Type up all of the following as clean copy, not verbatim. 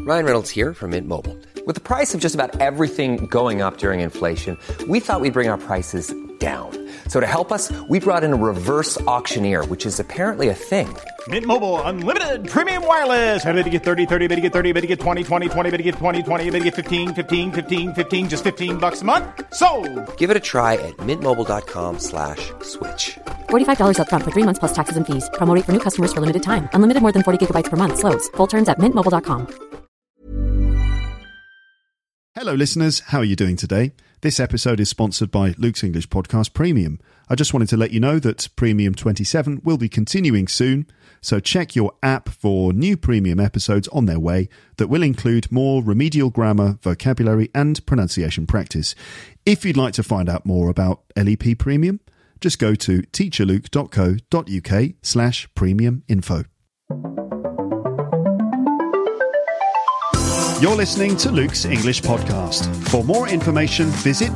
Ryan Reynolds here from Mint Mobile. With the price of just about everything going up during inflation, we thought we'd bring our prices down. So to help us, we brought in a reverse auctioneer, which is apparently a thing. Mint Mobile Unlimited Premium Wireless. How to get 30, 30, bit to get 30, bit to get 20, 20, 20, bit to get 20, 20, bit to get 15, 15, 15, 15, just $15 a month? Sold! Give it a try at mintmobile.com/switch. $45 up front for 3 months plus taxes and fees. Promo rate for new customers for limited time. Unlimited more than 40 gigabytes per month. Slows full terms at mintmobile.com. Hello listeners, how are you doing today? This episode is sponsored by Luke's English Podcast Premium. I just wanted to let you know that Premium 27 will be continuing soon, so check your app for new premium episodes on their way that will include more remedial grammar, vocabulary and pronunciation practice. If you'd like to find out more about LEP Premium, just go to teacherluke.co.uk/premium info. You're listening to Luke's English Podcast. For more information, visit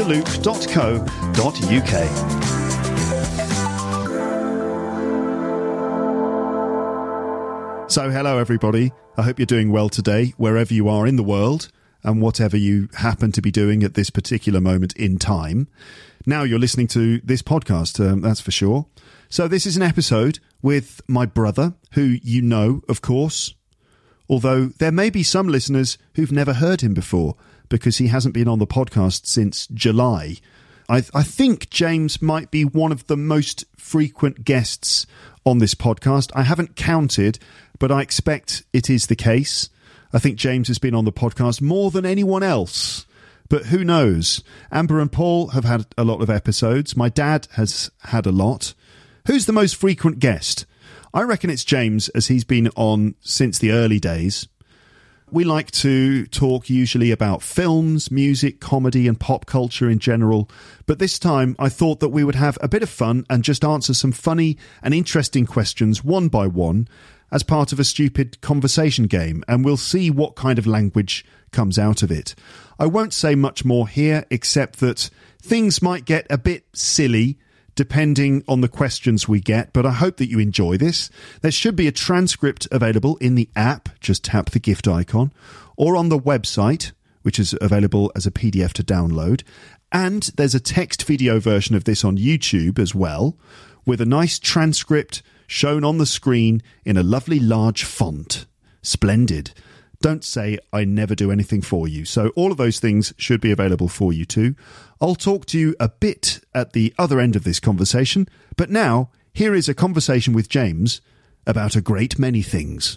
teacherluke.co.uk. So hello everybody, I hope you're doing well today, wherever you are in the world, and whatever you happen to be doing at this particular moment in time. Now you're listening to this podcast, that's for sure. So this is an episode with my brother, who you know, of course, although there may be some listeners who've never heard him before because he hasn't been on the podcast since July. I think James might be one of the most frequent guests on this podcast. I haven't counted, but I expect it is the case. I think James has been on the podcast more than anyone else, but who knows? Amber and Paul have had a lot of episodes. My dad has had a lot. Who's the most frequent guest? I reckon it's James, as he's been on since the early days. We like to talk usually about films, music, comedy and pop culture in general, but this time I thought that we would have a bit of fun and just answer some funny and interesting questions one by one as part of a stupid conversation game, and we'll see what kind of language comes out of it. I won't say much more here, except that things might get a bit silly depending on the questions we get, but I hope that you enjoy this. There should be a transcript available in the app, just tap the gift icon, or on the website, which is available as a PDF to download. And there's a text video version of this on YouTube as well, with a nice transcript shown on the screen in a lovely large font. Splendid. Don't say I never do anything for you. So all of those things should be available for you too. I'll talk to you a bit at the other end of this conversation, but now here is a conversation with James about a great many things.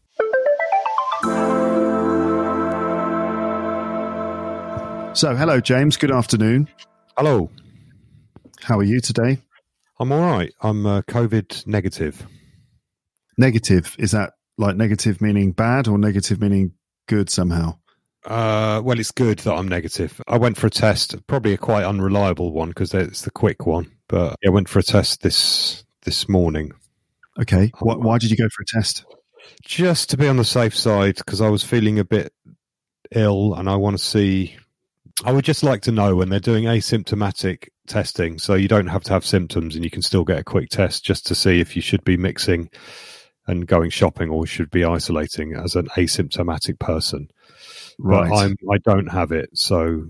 So hello James, good afternoon. Hello. How are you today? I'm all right. I'm COVID negative. Negative, is that like negative meaning bad or negative meaning good somehow? Well, it's good that I'm negative. I went for a test, probably a quite unreliable one because it's the quick one. But I went for a test this morning. Okay. Why did you go for a test? Just to be on the safe side because I was feeling a bit ill and I want to see... I would just like to know when they're doing asymptomatic testing, so you don't have to have symptoms and you can still get a quick test just to see if you should be mixing and going shopping or should be isolating as an asymptomatic person. Right. But I don't have it, so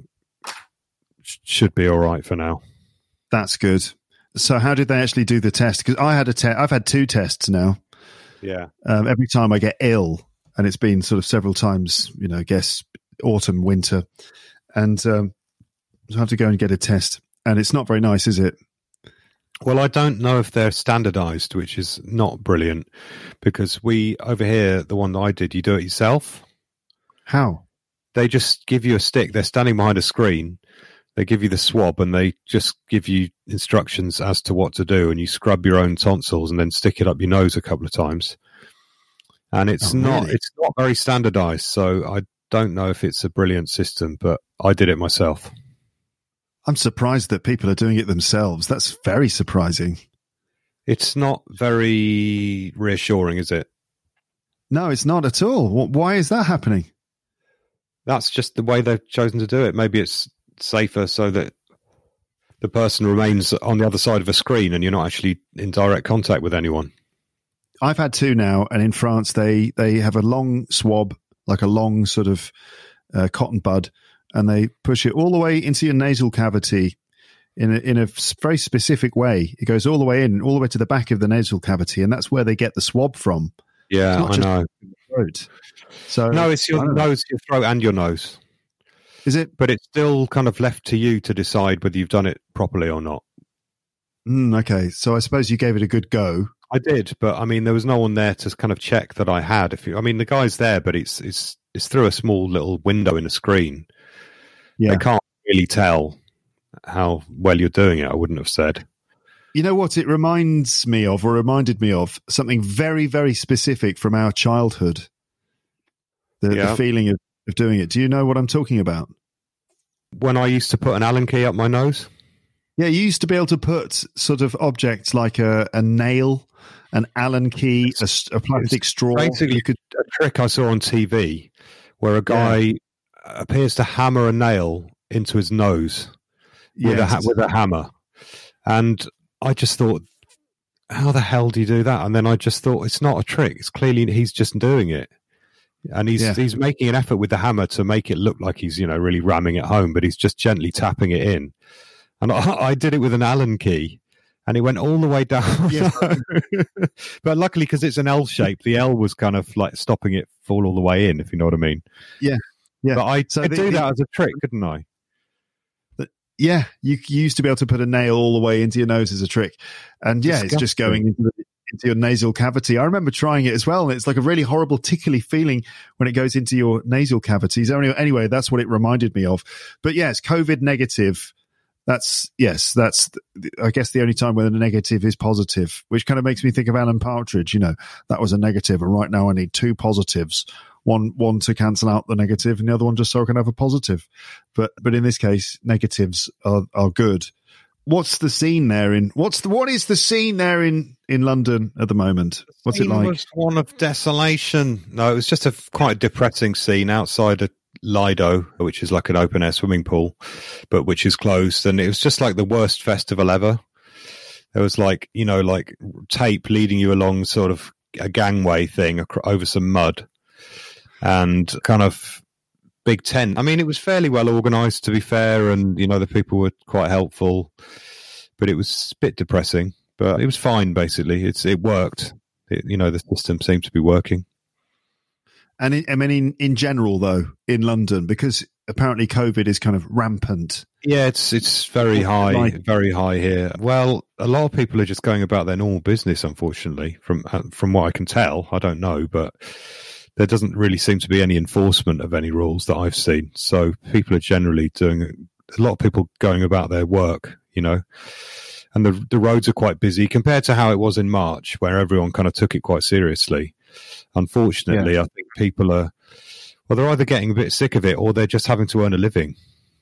should be all right for now. That's good. So how did they actually do the test? Because I had I've had 2 tests now. Yeah. Every time I get ill, and it's been sort of several times, I guess autumn, winter, and I have to go and get a test. And it's not very nice, is it? Well, I don't know if they're standardized, which is not brilliant, because we, over here, the one that I did, you do it yourself. How? They just give you a stick. They're standing behind a screen. They give you the swab and they just give you instructions as to what to do. And you scrub your own tonsils and then stick it up your nose a couple of times. And it's not very standardized. So I don't know if it's a brilliant system, but I did it myself. I'm surprised that people are doing it themselves. That's very surprising. It's not very reassuring, is it? No, it's not at all. Why is that happening? That's just the way they've chosen to do it. Maybe it's safer so that the person remains on the other side of a screen and you're not actually in direct contact with anyone. I've had 2 now, and in France they have a long swab, like a long sort of cotton bud, and they push it all the way into your nasal cavity in a very specific way. It goes all the way in, all the way to the back of the nasal cavity, and that's where they get the swab from. Yeah, I know. Throat. So no, it's your nose, your throat, and your nose. Is it? But it's still kind of left to you to decide whether you've done it properly or not. Okay, so I suppose you gave it a good go. I did, but I mean, there was no one there to kind of check that I had. The guy's there, but it's through a small little window in a screen. Yeah, they can't really tell how well you're doing it. I wouldn't have said. You know what? It reminded me of something very, very specific from our childhood. The feeling of doing it. Do you know what I'm talking about? When I used to put an Allen key up my nose. Yeah, you used to be able to put sort of objects like a nail, an Allen key, a plastic straw. Basically, a trick I saw on TV where a guy appears to hammer a nail into his nose with a hammer. And I just thought, how the hell do you do that? And then I just thought, it's not a trick. It's clearly he's just doing it. And he's making an effort with the hammer to make it look like he's, really ramming it home, but he's just gently tapping it in. And I did it with an Allen key, and it went all the way down. Yeah. But luckily, because it's an L shape, the L was kind of like stopping it fall all the way in, if you know what I mean. Yeah, yeah. But I could do that as a trick, couldn't I? Yeah, you used to be able to put a nail all the way into your nose as a trick. And it's just going into your nasal cavity. I remember trying it as well, and it's like a really horrible tickly feeling when it goes into your nasal cavities. Anyway, that's what it reminded me of. But yes, COVID negative. That's I guess the only time when the negative is positive, which kind of makes me think of Alan Partridge. That was a negative, and right now I need two positives, one to cancel out the negative, and the other one just so I can have a positive. But in this case, negatives are good. What's the scene there what is the scene there in London at the moment? What's it like? It was one of desolation. No, it was just quite a depressing scene outside a Lido, which is like an open air swimming pool, but which is closed, and it was just like the worst festival ever. There was like tape leading you along sort of a gangway thing over some mud, and kind of big tent. I mean, it was fairly well organised, to be fair, and the people were quite helpful, but it was a bit depressing. But it was fine, basically. It worked. The system seemed to be working. And in general, though, in London, because apparently COVID is kind of rampant. Yeah, it's very high, very high here. Well, a lot of people are just going about their normal business, unfortunately, from what I can tell. I don't know, but there doesn't really seem to be any enforcement of any rules that I've seen. So people are generally a lot of people going about their work, and the roads are quite busy compared to how it was in March, where everyone kind of took it quite seriously. Unfortunately, I think people they're either getting a bit sick of it or they're just having to earn a living.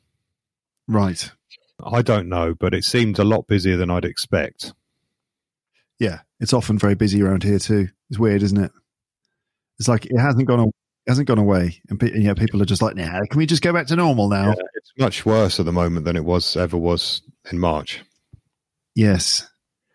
Right. I don't know, but it seemed a lot busier than I'd expect. Yeah, it's often very busy around here too. It's weird, isn't it? It's like it hasn't gone away, and people are just like, "Nah, can we just go back to normal now?" Yeah, it's much worse at the moment than it ever was in March. Yes.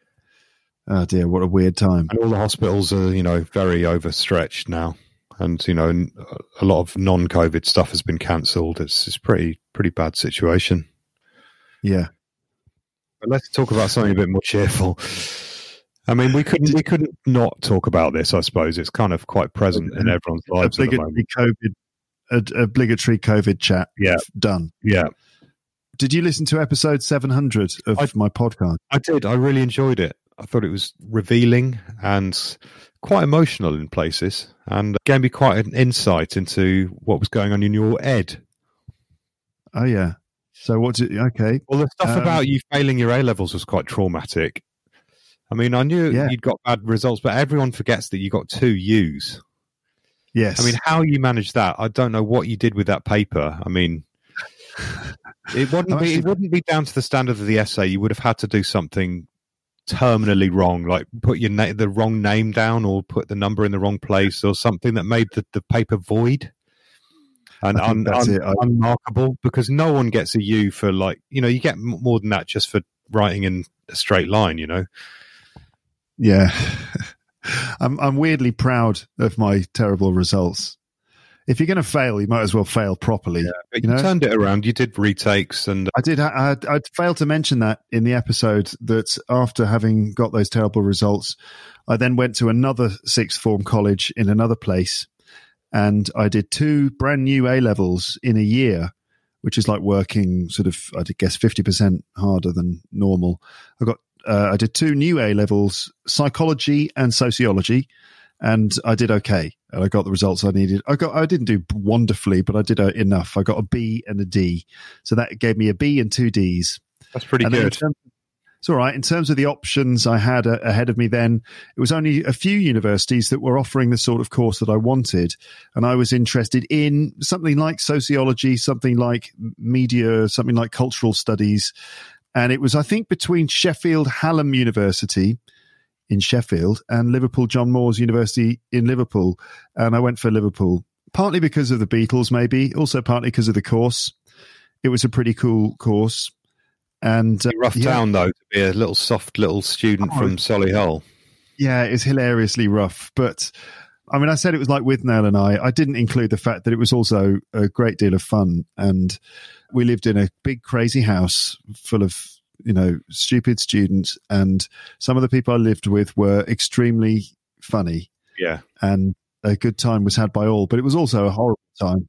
Oh dear, what a weird time. And all the hospitals are, very overstretched now. And, a lot of non-COVID stuff has been cancelled. It's pretty bad situation. Yeah. But let's talk about something a bit more cheerful. I mean, we couldn't not talk about this, I suppose. It's kind of quite present in everyone's lives at the moment. Obligatory COVID chat. Yeah. Done. Yeah. Did you listen to episode 700 of my podcast? I did. I really enjoyed it. I thought it was revealing and quite emotional in places, and gave me quite an insight into what was going on in your head. Oh, yeah. So okay. Well, the stuff about you failing your A-levels was quite traumatic. I mean, I knew you'd got bad results, but everyone forgets that you got 2 U's. Yes. I mean, how you managed that, I don't know what you did with that paper. I mean, it wouldn't be down to the standard of the essay. You would have had to do something terminally wrong, like put the wrong name down or put the number in the wrong place or something that made the paper void and unmarkable, because no one gets a U for you get more than that just for writing in a straight line, Yeah. I'm weirdly proud of my terrible results. if you're going to fail, you might as well fail properly. But you turned it around. You did retakes, and I did. I failed to mention that in the episode that after having got those terrible results, I then went to another sixth form college in another place, and I did 2 brand new A-levels in a year, which is like working sort of, I guess, 50% harder than normal. I did 2 new A-levels, psychology and sociology, and I did okay. And I got the results I needed. I didn't do wonderfully, but I did enough. I got a B and a D. So that gave me a B and 2 Ds. That's pretty good. It's all right. In terms of the options I had ahead of me then, it was only a few universities that were offering the sort of course that I wanted. And I was interested in something like sociology, something like media, something like cultural studies. And it was, I think, between Sheffield Hallam University in Sheffield and Liverpool John Moores University in Liverpool. And I went for Liverpool, partly because of the Beatles, maybe, also partly because of the course. It was a pretty cool course. And rough town, though, to be a little soft little student from Solihull. Yeah, it's hilariously rough. But, I mean, I said it was like Withnail and I didn't include the fact that it was also a great deal of fun. And we lived in a big, crazy house full of, stupid students. And some of the people I lived with were extremely funny. Yeah. And a good time was had by all. But it was also a horrible time.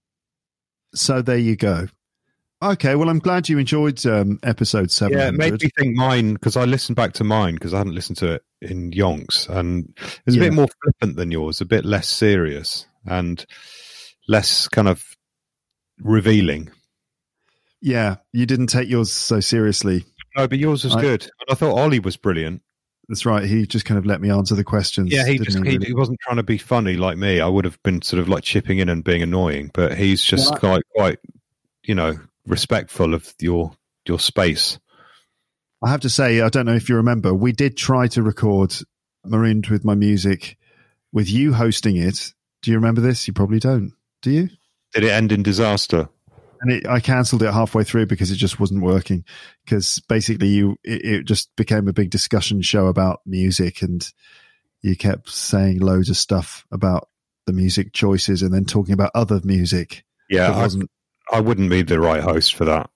So there you go. Okay, well, I'm glad you enjoyed episode 700. Yeah, it made me think mine, because I listened back to mine, because I hadn't listened to it in yonks, and it was a bit more flippant than yours, a bit less serious, and less kind of revealing. Yeah, you didn't take yours so seriously. No, but yours was good. And I thought Ollie was brilliant. That's right. He just kind of let me answer the questions. Yeah, he wasn't trying to be funny like me. I would have been sort of like chipping in and being annoying, but he's just quite, respectful of your space. I have to say, I don't know if you remember, we did try to record Marooned with My Music with you hosting it. Do you remember this? You probably don't. Do you? Did it end in disaster? And I cancelled it halfway through because it just wasn't working. Because basically it just became a big discussion show about music, and you kept saying loads of stuff about the music choices and then talking about other music. Yeah, I wouldn't be the right host for that.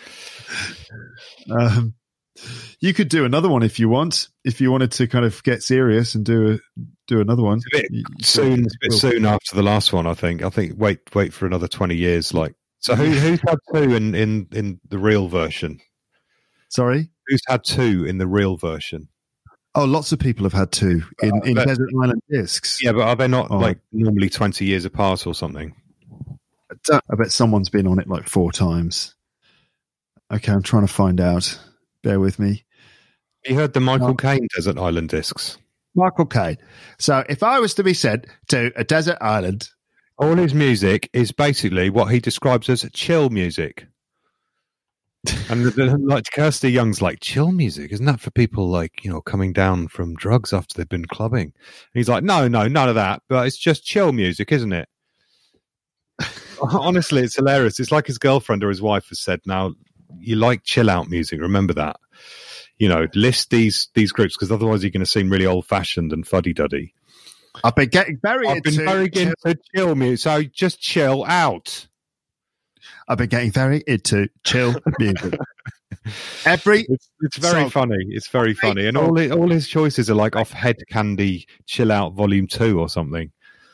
You could do another one if you want. If you wanted to kind of get serious and do another one. It's a bit soon after the last one, I think. Wait for another 20 years. So who's had 2 in the real version? Sorry? Who's had 2 in the real version? Oh, lots of people have had 2 in Desert Island Discs. Yeah, but are they not normally 20 years apart or something? I bet someone's been on it 4 times. Okay, I'm trying to find out. Bear with me. You heard the Michael Caine Desert Island Discs? Michael Caine. So if I was to be sent to a desert island... All his music is basically what he describes as chill music. And Kirsty Young's chill music? Isn't that for people coming down from drugs after they've been clubbing? And he's like, no, none of that. But it's just chill music, isn't it? Honestly, it's hilarious. It's like his girlfriend or his wife has said, now, you like chill out music, remember that. List these groups, because otherwise you're going to seem really old-fashioned and fuddy-duddy. I've been very into chill music, so just chill out. I've been getting very into chill music. It's very funny. It's very funny. And all his choices are off Head Candy Chill Out Volume 2 or something.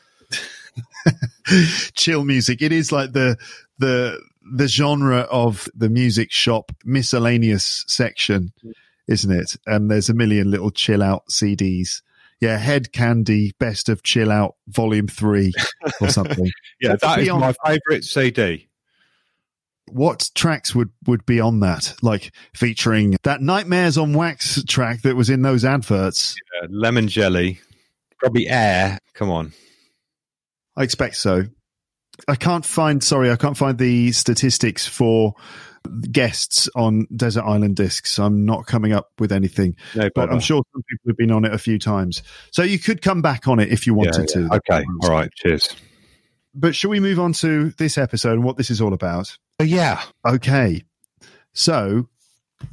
Chill music. It is like the genre of the music shop miscellaneous section, isn't it? And there's a million little chill out CDs. Yeah, Head Candy Best of Chill Out Volume 3 or something. Yeah, that is my favourite CD. What tracks would be on that? Featuring that Nightmares on Wax track that was in those adverts. Yeah, Lemon Jelly. Probably Air. Come on. I expect so. I can't find the statistics for guests on Desert Island Discs. I'm not coming up with anything, but I'm sure some people have been on it a few times. So you could come back on it if you wanted to. Okay. All right. Cheers. But shall we move on to this episode and what this is all about? Yeah. Okay. So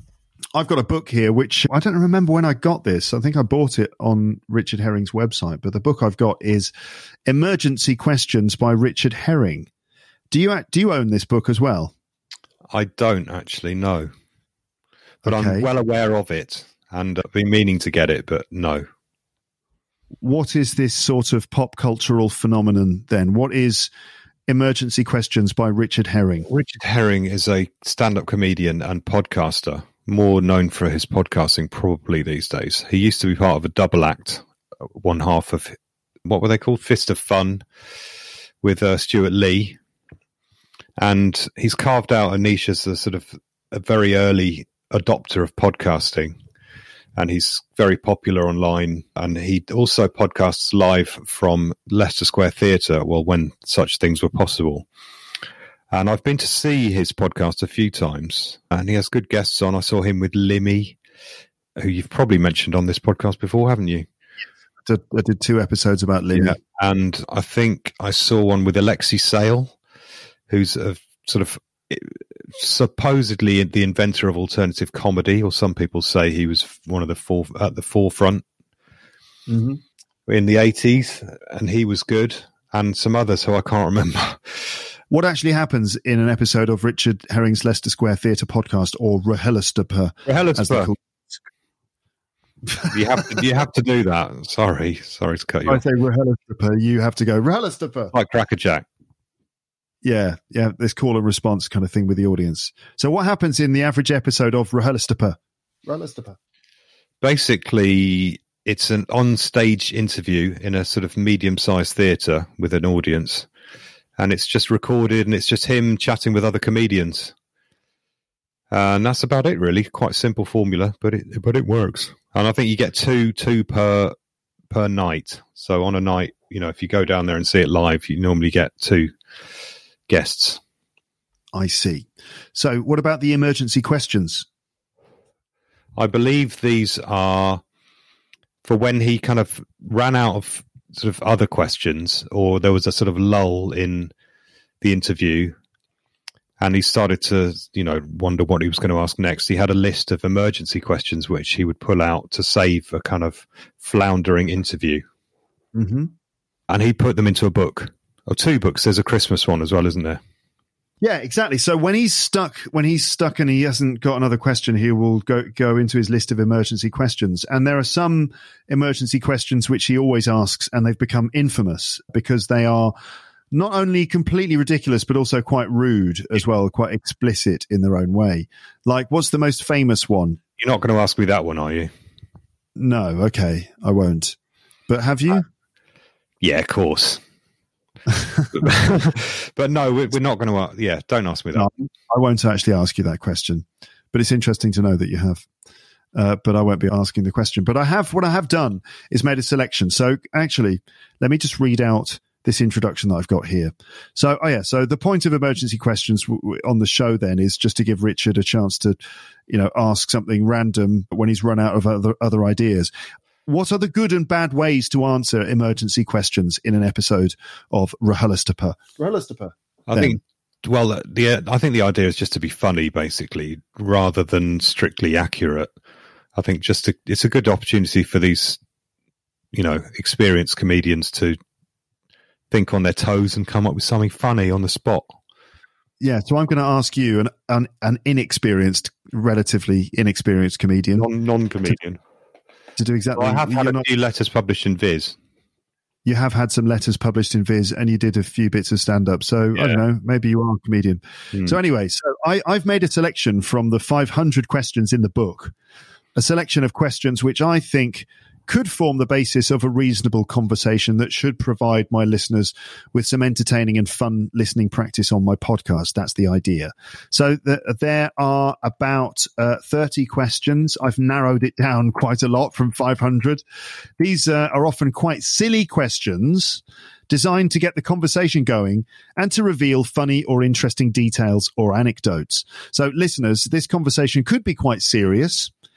I've got a book here, which I don't remember when I got this. I think I bought it on Richard Herring's website, but the book I've got is Emergency Questions by Richard Herring. Do you own this book as well? I don't actually, no. But Okay. I'm well aware of it, and I've been meaning to get it, but no. What is this sort of pop cultural phenomenon then? What is Emergency Questions by Richard Herring? Richard Herring is a stand-up comedian and podcaster, more known for his podcasting probably these days. He used to be part of a double act, one half of, what were they called? Fist of Fun, with Stuart Lee. And he's carved out a niche as a sort of a very early adopter of podcasting. And he's very popular online. And he also podcasts live from Leicester Square Theatre, well, when such things were possible. And I've been to see his podcast a few times, and he has good guests on. I saw him with Limmy, who you've probably mentioned on this podcast before, haven't you? I did 2 episodes about Limmy. Yeah. And I think I saw one with Alexei Sale, who's a sort of supposedly the inventor of alternative comedy, or some people say he was one of the at the forefront in the 80s, and he was good, and some others who I can't remember. What actually happens in an episode of Richard Herring's Leicester Square Theatre podcast, or RHLSTP, as they call it? You have to do that. Sorry to cut you off. I say RHLSTP, you have to go RHLSTP. Like Crackerjack. Yeah, this call and response kind of thing with the audience. So what happens in the average episode of RHLSTP? Basically, it's an on-stage interview in a sort of medium-sized theatre with an audience. And it's just recorded, and it's just him chatting with other comedians. And that's about it, really. Quite simple formula, but it works. And I think you get two per night. So on a night, if you go down there and see it live, you normally get 2 guests. I see. So what about the emergency questions? I believe these are for when he kind of ran out of sort of other questions, or there was a sort of lull in the interview, and he started to, wonder what he was going to ask next. He had a list of emergency questions which he would pull out to save a kind of floundering interview. Mm-hmm. And he put them into a book, or 2 books. There's a Christmas one as well, isn't there? Yeah, exactly. So when he's stuck and he hasn't got another question, he will go into his list of emergency questions. And there are some emergency questions which he always asks, and they've become infamous because they are not only completely ridiculous, but also quite rude as well, quite explicit in their own way. Like, what's the most famous one? You're not going to ask me that one, are you? No, okay, I won't. But have you? Yeah, of course. But no, we're not going to. Yeah, don't ask me that. No, I won't actually ask you that question. But it's interesting to know that you have. But I won't be asking the question. But what I have done is made a selection. So actually, let me just read out this introduction that I've got here. So, so the point of emergency questions on the show then is just to give Richard a chance to, ask something random when he's run out of other ideas. What are the good and bad ways to answer emergency questions in an episode of RHLSTP? I think the idea is just to be funny, basically, rather than strictly accurate. I think it's a good opportunity for these, experienced comedians to think on their toes and come up with something funny on the spot. Yeah, so I'm going to ask you, an relatively inexperienced comedian, non-comedian, to do exactly. Well, I have had a few letters published in Viz. You have had some letters published in Viz, and you did a few bits of stand-up. So, yeah. I don't know, maybe you are a comedian. So anyway, I've made a selection from the 500 questions in the book, a selection of questions which I think could form the basis of a reasonable conversation that should provide my listeners with some entertaining and fun listening practice on my podcast. That's the idea. So there are about 30 questions. I've narrowed it down quite a lot from 500. These are often quite silly questions designed to get the conversation going and to reveal funny or interesting details or anecdotes. So listeners, this conversation could be quite serious,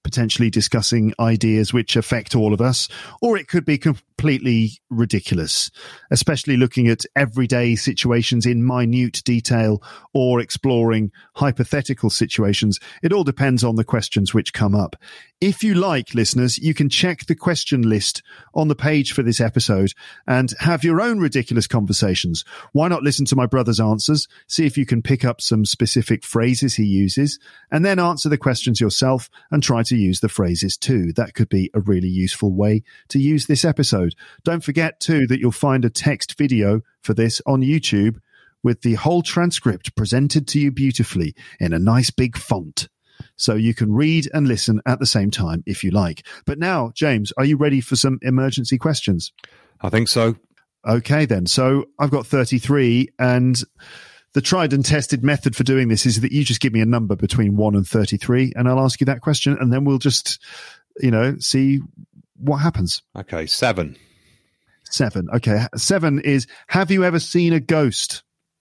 potentially discussing ideas which affect all of us, or it could be completely ridiculous, especially looking at everyday situations in minute detail or exploring hypothetical situations. It all depends on the questions which come up. If you like, listeners, you can check the question list on the page for this episode and have your own ridiculous conversations. Why not listen to my brother's answers, see if you can pick up some specific phrases he uses, and then answer the questions yourself and try to use the phrases too. That could be a really useful way to use this episode. Don't forget too that you'll find a text video for this on YouTube with the whole transcript presented to you beautifully in a nice big font. So you can read and listen at the same time if you like. But now, James, are you ready for some emergency questions? I think so. Okay, then. So I've got 33, and the tried and tested method for doing this is that you just give me a number between 1 and 33, and I'll ask you that question, and then we'll just, see what happens. Okay, 7. 7. Okay, 7 is, have you ever seen a ghost?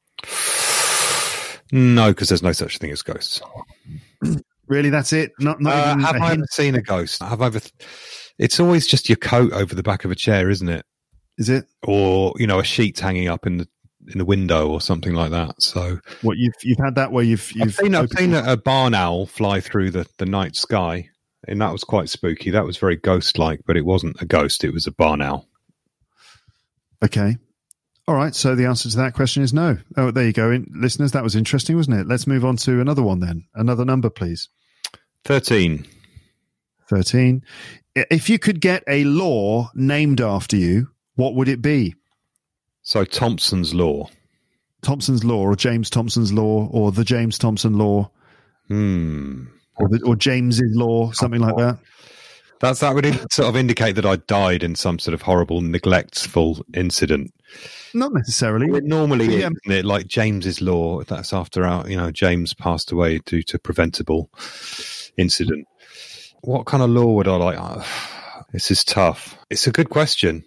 No, because there's no such thing as ghosts. Really, that's it? Not even have I ever seen a ghost? It's always just your coat over the back of a chair, isn't it? Is it? Or, a sheet hanging up in the window or something like that. So what, you've had that where you've I've seen a barn owl fly through the night sky, and that was quite spooky. That was very ghost-like, but it wasn't a ghost, it was a barn owl. Okay. All right, so the answer to that question is no. Oh, there you go. Listeners, that was interesting, wasn't it? Let's move on to another one then. Another number, please. 13. 13. If you could get a law named after you, what would it be? So Thompson's Law. Thompson's Law, or James Thompson's Law, or the James Thompson Law. Or James's Law, something like that. That would sort of indicate that I died in some sort of horrible, neglectful incident. Not necessarily. It normally is, isn't it? Like James's Law, that's after James passed away due to preventable incident. What kind of law would I like? Oh, this is tough. It's a good question.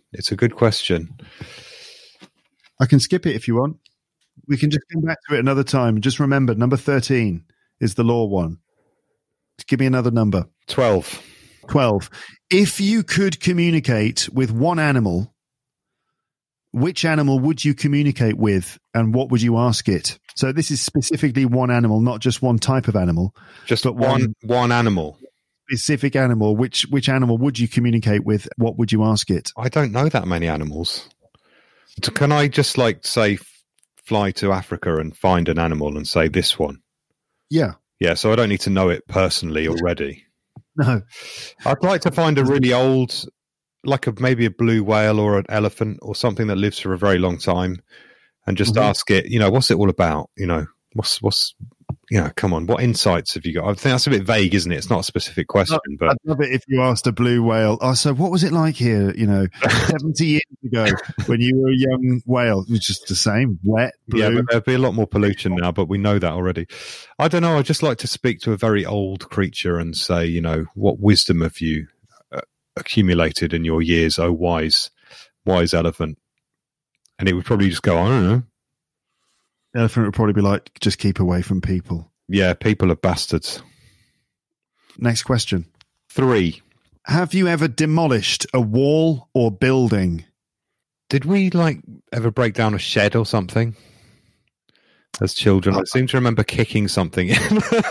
I can skip it if you want. We can just come back to it another time. Just remember, number 13 is the law one. Just give me another number. 12. 12. If you could communicate with one animal, which animal would you communicate with, and what would you ask it? So this is specifically one animal, not just one type of animal. Just one animal. Specific animal. Which animal would you communicate with? What would you ask it? I don't know that many animals. Can I just say fly to Africa and find an animal and say this one? Yeah. Yeah, so I don't need to know it personally already. No. I'd like to find a really old, maybe a blue whale or an elephant or something that lives for a very long time, and just ask it, what's it all about? What's come on, what insights have you got? I think that's a bit vague, isn't it? It's not a specific question. But I'd love it if you asked a blue whale, so what was it like here, 70 years ago when you were a young whale? It was just the same, wet, blue. Yeah, but there'd be a lot more pollution now, but we know that already. I don't know, I'd just like to speak to a very old creature and say, what wisdom have you accumulated in your years, oh wise elephant? And it would probably just go, I don't know. The elephant would probably be like, just keep away from people. Yeah, people are bastards. Next question. 3. Have you ever demolished a wall or building? Did we ever break down a shed or something as children? I seem to remember kicking something in.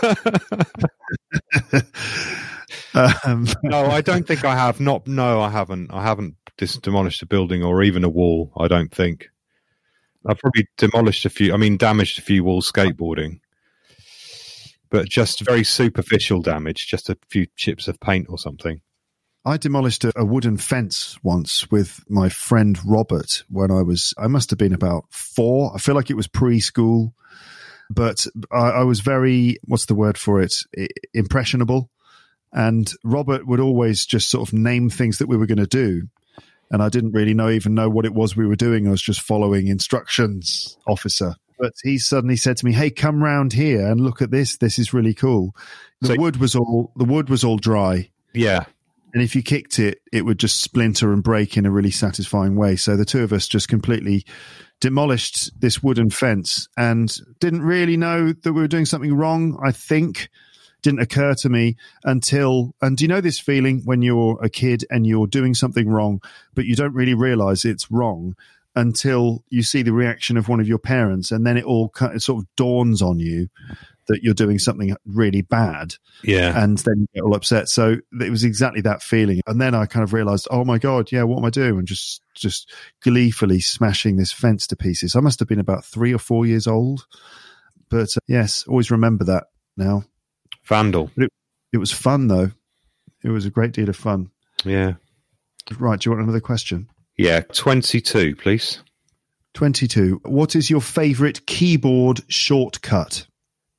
No, I don't think I have. I haven't. I haven't demolished a building or even a wall, I don't think. I've probably damaged a few walls skateboarding, but just very superficial damage, just a few chips of paint or something. I demolished a wooden fence once with my friend Robert when I must have been about 4. I feel like it was preschool, but I was very, what's the word for it? Impressionable. And Robert would always just sort of name things that we were going to do. And I didn't really even know what it was we were doing. I was just following instructions, officer. But he suddenly said to me, "Hey, come round here and look at this. This is really cool." The wood was all dry. Yeah. And if you kicked it, it would just splinter and break in a really satisfying way. So the two of us just completely demolished this wooden fence and didn't really know that we were doing something wrong, I think. didn't occur to me until, and do you know this feeling when you're a kid and you're doing something wrong, but you don't really realize it's wrong until you see the reaction of one of your parents, and then it sort of dawns on you that you're doing something really bad. Yeah. And then you get all upset. So it was exactly that feeling. And then I kind of realized, oh my God, yeah, what am I doing? And just gleefully smashing this fence to pieces. I must have been about 3 or 4 years old. But yes, always remember that now. Vandal. But it was fun, though. It was a great deal of fun. Yeah. Right. Do you want another question? Yeah. 22, please. 22. What is your favorite keyboard shortcut?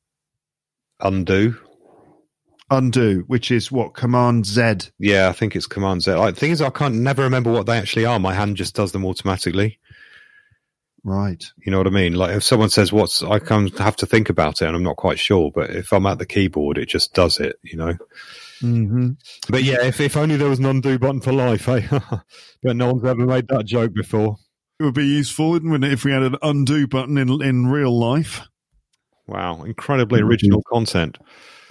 Undo, which is what? Command Z. Yeah, I think it's Command Z. The thing is, I can't never remember what they actually are. My hand just does them automatically. Right. You know what I mean? Like if someone says I kind of have to think about it, and I'm not quite sure. But if I'm at the keyboard, it just does it. You know. Mm-hmm. But yeah, if only there was an undo button for life, eh? But no one's ever made that joke before. It would be useful, wouldn't it, if we had an undo button in real life? Wow, incredibly original content.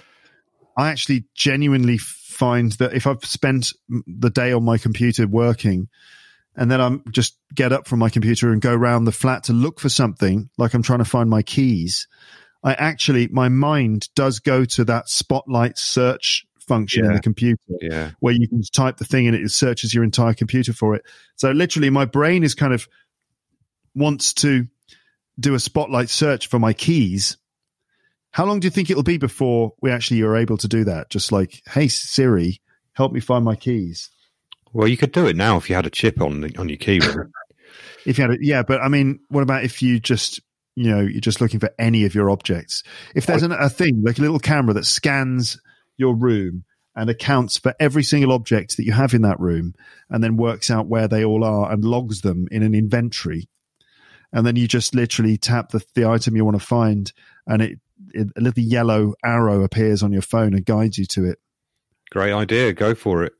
I actually genuinely find that if I've spent the day on my computer working, and then I'm just get up from my computer and go around the flat to look for something, like I'm trying to find my keys, my mind does go to that spotlight search function in the computer, where you can type the thing and it searches your entire computer for it. So literally my brain is kind of wants to do a spotlight search for my keys. How long do you think it'll be before we actually are able to do that? Just like, hey, Siri, help me find my keys. Well, you could do it now if you had a chip on your keyboard. If you had but I mean, what about if you just, you're just looking for any of your objects? If there's a thing, like a little camera that scans your room and accounts for every single object that you have in that room and then works out where they all are and logs them in an inventory. And then you just literally tap the item you want to find, and a little yellow arrow appears on your phone and guides you to it. Great idea. Go for it.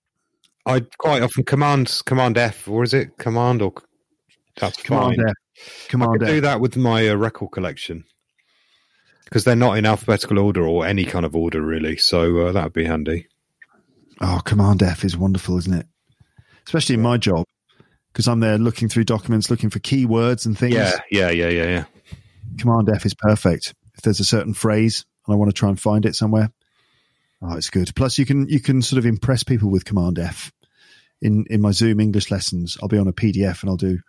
I quite often Command F, or is it Command or that's Command fine. F. Command I could F. do that with my record collection because they're not in alphabetical order or any kind of order really. So that would be handy. Oh, Command F is wonderful, isn't it? Especially in my job, because I'm there looking through documents, looking for keywords and things. Yeah. Command F is perfect. If there's a certain phrase and I want to try and find it somewhere, oh, it's good. Plus, you can sort of impress people with Command F. In my Zoom English lessons, I'll be on a PDF and I'll do,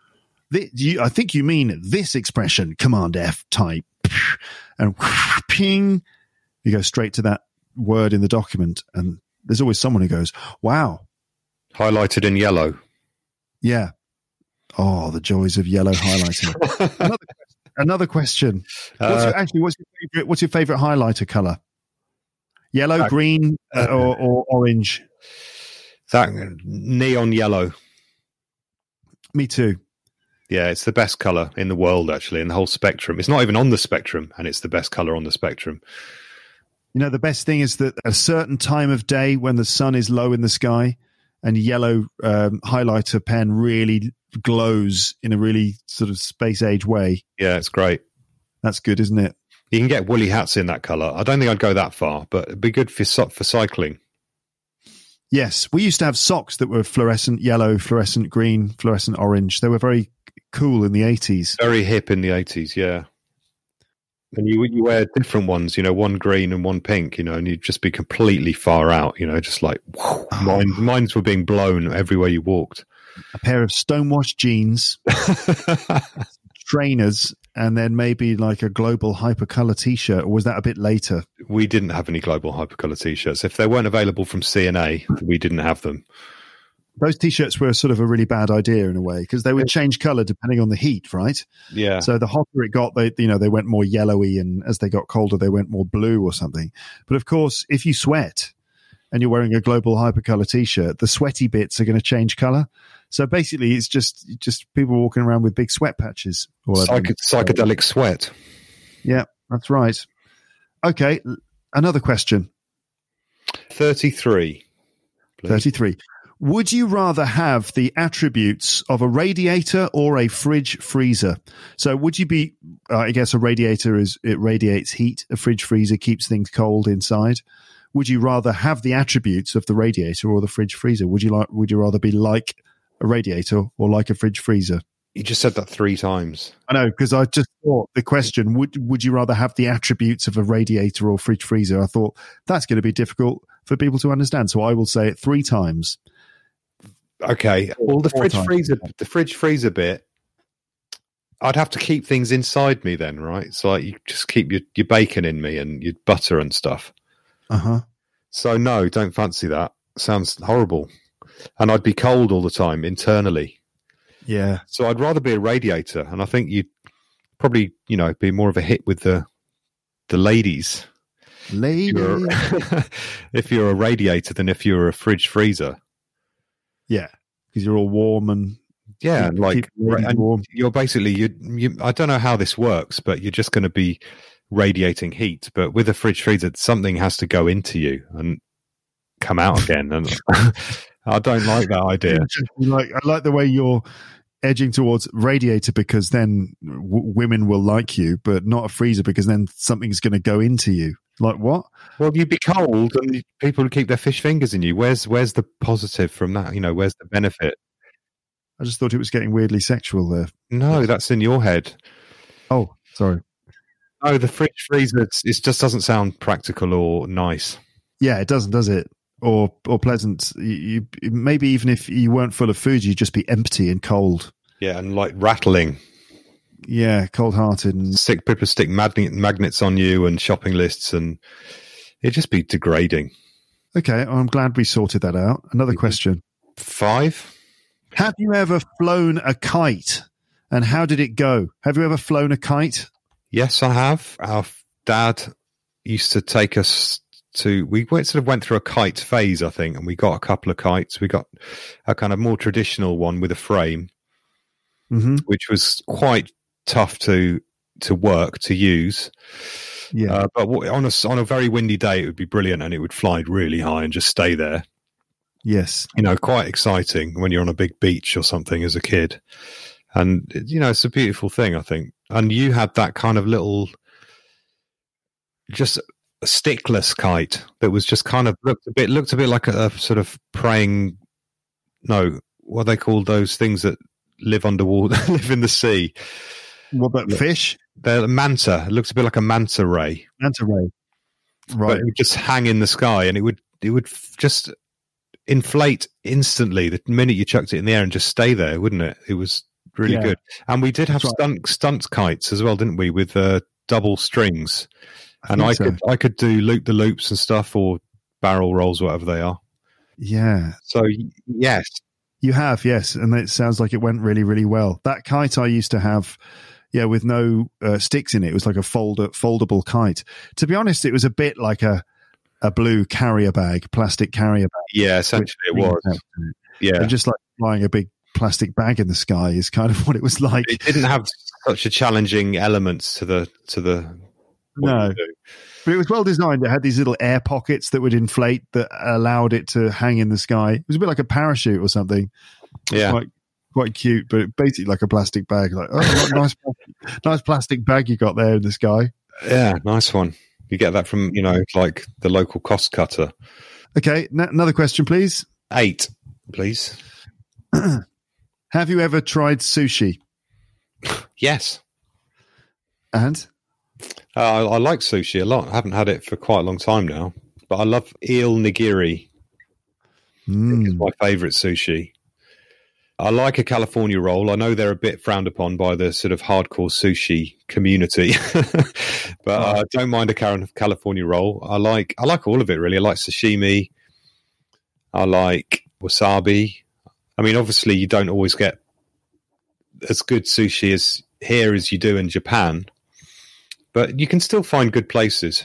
I think you mean this expression, Command F type. And ping, you go straight to that word in the document. And there's always someone who goes, wow. Highlighted in yellow. Yeah. Oh, the joys of yellow highlighting. Another question. What's your favorite highlighter color? Yellow, green, or orange? That neon yellow. Me too. Yeah, it's the best color in the world, actually, in the whole spectrum. It's not even on the spectrum, and it's the best color on the spectrum. The best thing is that at a certain time of day when the sun is low in the sky and yellow highlighter pen really glows in a really sort of space age way. Yeah, it's great. That's good, isn't it? You can get woolly hats in that color. I don't think I'd go that far, but it'd be good for cycling. Yes, we used to have socks that were fluorescent yellow, fluorescent green, fluorescent orange. They were very cool in the 80s. Very hip in the 80s, yeah. And you wear different ones, one green and one pink, and you'd just be completely far out, just like, whoa, mines were being blown everywhere you walked. A pair of stonewashed jeans, trainers, and then maybe like a Global Hypercolor t-shirt, or was that a bit later? We didn't have any Global Hypercolor t-shirts. If they weren't available from C&A, we didn't have them. Those t-shirts were sort of a really bad idea in a way, because they would change color depending on the heat, right? Yeah. So the hotter it got, they went more yellowy, and as they got colder, they went more blue or something. But of course, if you sweat and you're wearing a Global Hypercolor t-shirt, the sweaty bits are going to change color. So basically, it's just people walking around with big sweat patches. Psychedelic sweat. Yeah, that's right. Okay, another question. 33. Please. 33. Would you rather have the attributes of a radiator or a fridge freezer? So would you be, I guess a radiator it radiates heat. A fridge freezer keeps things cold inside. Would you rather have the attributes of the radiator or the fridge freezer? Would you rather be like a radiator or like a fridge freezer? You just said that 3 times. I know, because I just thought the question, would you rather have the attributes of a radiator or fridge freezer? I thought that's going to be difficult for people to understand. So I will say it 3 times. Okay. Well, the fridge freezer bit, I'd have to keep things inside me then, right? So like you just keep your bacon in me and your butter and stuff. Uh-huh. So no, don't fancy that. Sounds horrible. And I'd be cold all the time internally. Yeah. So I'd rather be a radiator. And I think you'd probably, be more of a hit with the ladies. If you're a radiator than if you're a fridge freezer. Yeah, because you're all warm and warm. You're basically you. I don't know how this works, but you're just going to be radiating heat. But with a fridge freezer, something has to go into you and come out again, and I don't like that idea. I like the way you're edging towards radiator because then women will like you, but not a freezer because then something's going to go into you. Like what? Well, you'd be cold and people would keep their fish fingers in you. Where's the positive from that? Where's the benefit? I just thought it was getting weirdly sexual there. No, that's in your head. Oh, sorry. No, the fridge freezer, it just doesn't sound practical or nice. Yeah, it doesn't, does it? Or pleasant. You maybe even if you weren't full of food, you'd just be empty and cold. Yeah, and like rattling. Yeah, cold-hearted. And people stick magnets on you and shopping lists, and it'd just be degrading. Okay, I'm glad we sorted that out. Another question. 5. Have you ever flown a kite? And how did it go? Have you ever flown a kite? Yes, I have. Our dad used to take us to... We sort of went through a kite phase, I think, and we got a couple of kites. We got a kind of more traditional one with a frame, which was quite tough to work, to use. Yeah. But on a very windy day, it would be brilliant, and it would fly really high and just stay there. Yes. Quite exciting when you're on a big beach or something as a kid. And, it's a beautiful thing, I think. And you had that kind of little, just a stickless kite that was just kind of looked a bit like a sort of praying, no, what are they called, those things that live underwater, live in the sea. What about fish? They're a manta. It looks a bit like a manta ray. Manta ray. Right. But it would just hang in the sky, and it would just inflate instantly the minute you chucked it in the air and just stay there, wouldn't it? It was really good. And we did have stunt kites as well, didn't we? With double strings. And I could do loop the loops and stuff, or barrel rolls, whatever they are. Yeah. So yes. You have, yes. And it sounds like it went really, really well. That kite I used to have, with no sticks in it. It was like a foldable kite. To be honest, it was a bit like a blue carrier bag, plastic carrier bag. Yeah, essentially it was. Yeah. And just like flying a big plastic bag in the sky is kind of what it was like. It didn't have such a challenging elements to the no. But it was well designed. It had these little air pockets that would inflate that allowed it to hang in the sky. It was a bit like a parachute or something. Yeah. Quite cute, but basically like a plastic bag. Like, nice plastic bag you got there in the sky. Yeah, nice one. You get that from, like the local cost cutter. Okay, another question, please. 8, please. Have you ever tried sushi? Yes. And? I like sushi a lot. I haven't had it for quite a long time now, but I love eel nigiri. It's my favourite sushi. I like a California roll. I know they're a bit frowned upon by the sort of hardcore sushi community, but I don't mind a California roll. I like all of it, really. I like sashimi. I like wasabi. I mean, obviously, you don't always get as good sushi as here as you do in Japan, but you can still find good places.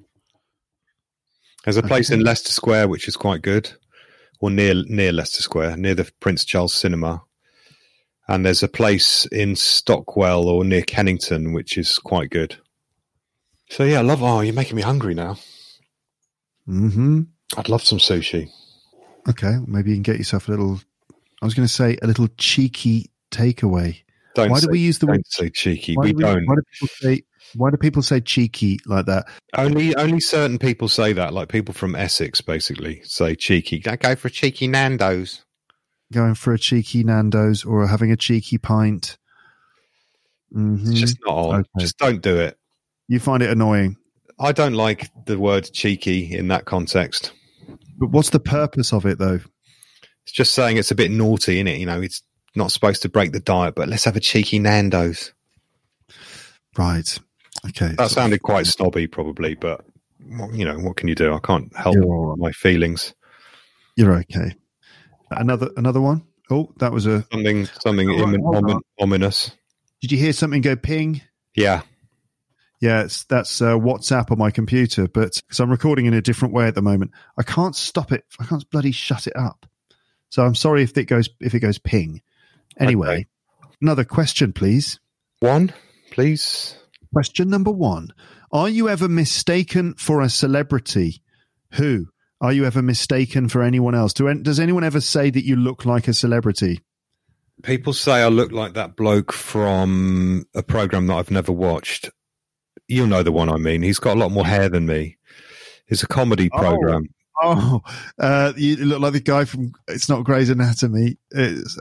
There's a place in Leicester Square which is quite good, or near Leicester Square, near the Prince Charles Cinema. And there's a place in Stockwell or near Kennington which is quite good. So yeah, you're making me hungry now. Mm-hmm. I'd love some sushi. Okay, maybe you can get yourself a little. I was going to say a little cheeky takeaway. Why do we use the word? Don't say cheeky. We don't. Why do people say cheeky like that? Only certain people say that. Like people from Essex, basically, say cheeky. Go for a cheeky Nando's. Going for a cheeky Nando's or having a cheeky pint. Mm-hmm. It's just not on. Okay. Just don't do it. You find it annoying. I don't like the word cheeky in that context. But what's the purpose of it, though? It's just saying it's a bit naughty, isn't it? You know, it's not supposed to break the diet, but let's have a cheeky Nando's. Right. Okay. That sounded quite snobby, probably, but, you know, what can you do? I can't help my feelings. You're okay. Another one? Oh, that was something ominous. Did you hear something go ping? Yeah. Yeah, that's WhatsApp on my computer, but because I'm recording in a different way at the moment, I can't stop it. I can't bloody shut it up. So I'm sorry if it goes ping. Anyway, Another question, please. One, please. Question number 1. Are you ever mistaken for a celebrity? Who? Are you ever mistaken for anyone else? Does anyone ever say that you look like a celebrity? People say I look like that bloke from a program that I've never watched. You'll know the one I mean. He's got a lot more hair than me. It's a comedy program. You look like the guy from It's Not Grey's Anatomy. Is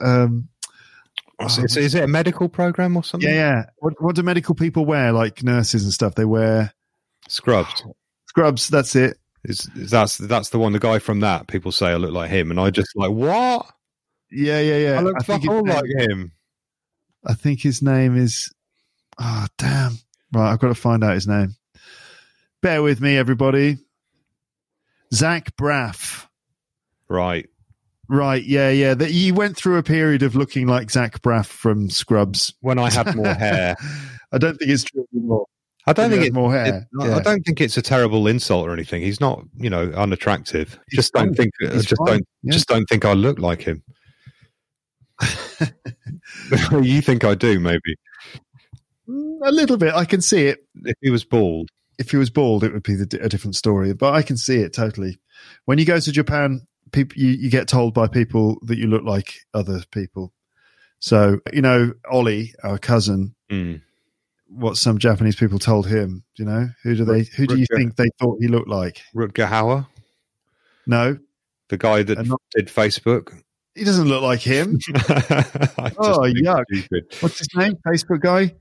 it a medical program or something? Yeah. What do medical people wear? Like nurses and stuff. They wear scrubs. Scrubs. That's it. That's the one. The guy from that. People say I look like him, and I just like what? Yeah. I look all like him. I think his name is. Oh damn! Right, I've got to find out his name. Bear with me, everybody. Zach Braff. Right. Yeah. You went through a period of looking like Zach Braff from Scrubs when I had more hair. I don't think it's true anymore. I don't think it's more hair. I don't think it's a terrible insult or anything. He's not, unattractive. Just don't think I look like him. You think I do, maybe? A little bit. I can see it. If he was bald. If he was bald, it would be a different story. But I can see it totally. When you go to Japan, people you get told by people that you look like other people. So, Ollie, our cousin, what some Japanese people told him, who do you think they thought he looked like? Rutger Hauer? No. The guy that did Facebook? He doesn't look like him. Yuck. Stupid. What's his name? Facebook guy?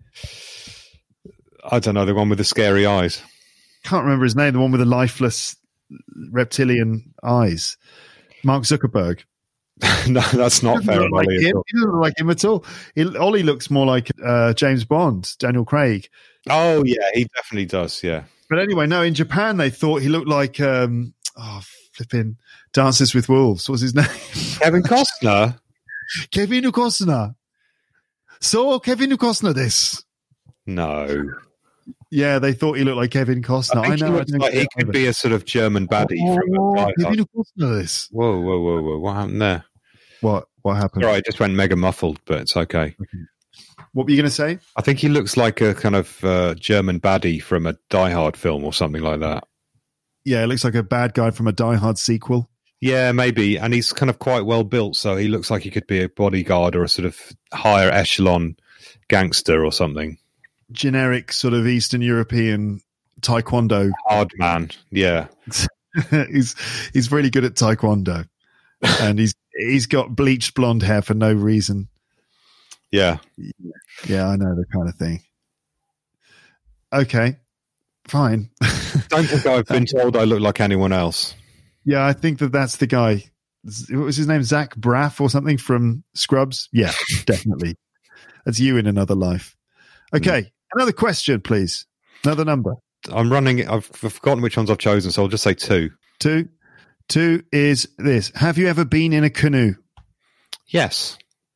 I don't know, the one with the scary eyes. Can't remember his name, the one with the lifeless reptilian eyes. Mark Zuckerberg. No, that's not fair. Like him. He doesn't look like him at all. Ollie looks more like James Bond, Daniel Craig. Oh, yeah, he definitely does, yeah. But anyway, no, in Japan, they thought he looked like, flipping Dances with Wolves. What's his name? Kevin Costner. Kevin Costner. So, Kevin Costner this. No. Yeah, they thought he looked like Kevin Costner. I know. He could be a sort of German baddie. Kevin Costner this. Whoa. What happened there? What happened? Sorry, I just went mega muffled, but it's okay. What were you going to say? I think he looks like a kind of German baddie from a Die Hard film or something like that. Yeah, it looks like a bad guy from a Die Hard sequel. Yeah, maybe. And he's kind of quite well built, so he looks like he could be a bodyguard or a sort of higher echelon gangster or something. Generic sort of Eastern European taekwondo. Hard man, yeah. He's really good at taekwondo. And he's got bleached blonde hair for no reason. Yeah. Yeah, I know the kind of thing. Okay, fine. Don't think I've been told I look like anyone else. Yeah, I think that's the guy. What was his name? Zach Braff or something from Scrubs? Yeah, definitely. That's you in another life. Okay, another question, please. Another number. I've forgotten which ones I've chosen, so I'll just say 2. 2 is this. Have you ever been in a canoe? Yes.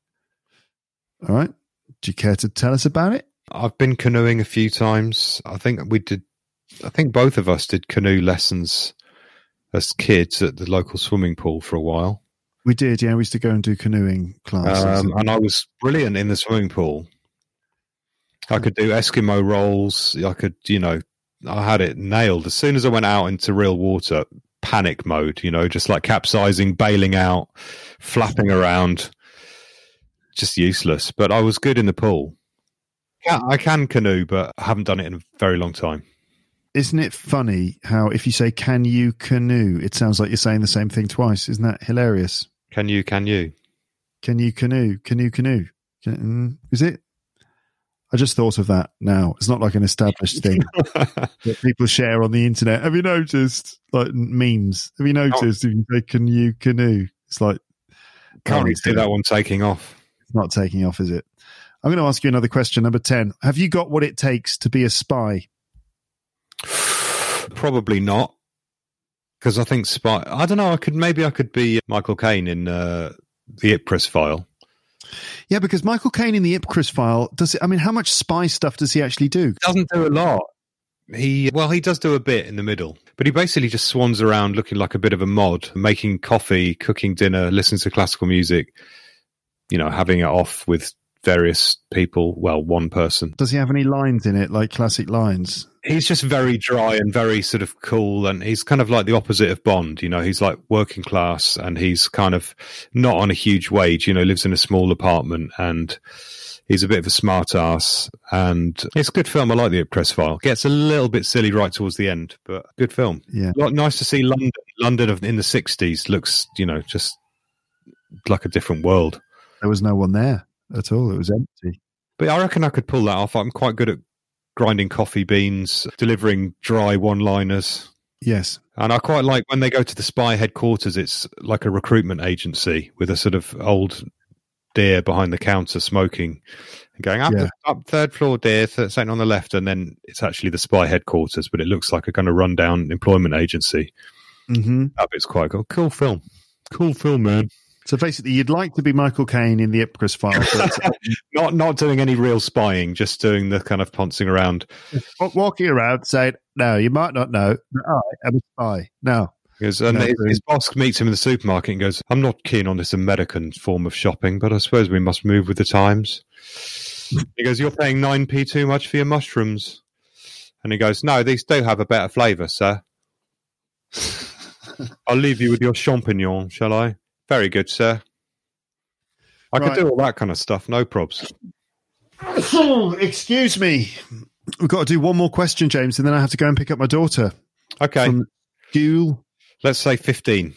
All right. Do you care to tell us about it? I've been canoeing a few times. I think both of us did canoe lessons as kids at the local swimming pool for a while. We did, yeah. We used to go and do canoeing classes. And I was brilliant in the swimming pool. I could do Eskimo rolls. I could, I had it nailed. As soon as I went out into real water, panic mode, just like capsizing, bailing out, flapping around. Just useless. But I was good in the pool. Yeah, I can canoe, but I haven't done it in a very long time. Isn't it funny how if you say, can you canoe, it sounds like you're saying the same thing twice. Isn't that hilarious? Can you? Can you canoe? Is it? I just thought of that now. It's not like an established thing that people share on the internet. Have you noticed? Like memes. Have you noticed if you say, can you canoe? It's like... Can't really see that one taking off. It's not taking off, is it? I'm going to ask you another question, number 10. Have you got what it takes to be a spy? Probably not. Because I think spy... I don't know, I could be Michael Caine in the Ipcris File. Yeah, because Michael Caine in the Ipcris File, how much spy stuff does he actually do? He doesn't do a lot. He does do a bit in the middle, but he basically just swans around looking like a bit of a mod, making coffee, cooking dinner, listening to classical music, having it off with various people. Well, one person. Does he have any lines in it, like classic lines? He's just very dry and very sort of cool, and he's kind of like the opposite of Bond. He's like working class, and he's kind of not on a huge wage. Lives in a small apartment, and he's a bit of a smart ass. And it's a good film. I like the Ipcris File. Gets a little bit silly right towards the end, but good film. Yeah, nice to see London. London in the 60s looks, just like a different world. There was no one there at all. It was empty. But I reckon I could pull that off. I'm quite good at grinding coffee beans, delivering dry one-liners. Yes. And I quite like when they go to the spy headquarters, it's like a recruitment agency with a sort of old dear behind the counter smoking and going, up third floor, dear, second on the left. And then it's actually the spy headquarters, but it looks like a kind of rundown employment agency. Mm-hmm. That bit's quite cool. Cool film. Cool film, man. So basically, you'd like to be Michael Caine in the Ipcris File. not doing any real spying, just doing the kind of pouncing around. Walking around saying, no, you might not know, but I am a spy. No. His boss meets him in the supermarket and goes, I'm not keen on this American form of shopping, but I suppose we must move with the times. He goes, you're paying 9p too much for your mushrooms. And he goes, no, these do have a better flavour, sir. I'll leave you with your champignon, shall I? Very good, sir. I could do all that kind of stuff, no probs. Excuse me. We've got to do one more question, James, and then I have to go and pick up my daughter. Okay. From school. Let's say 15.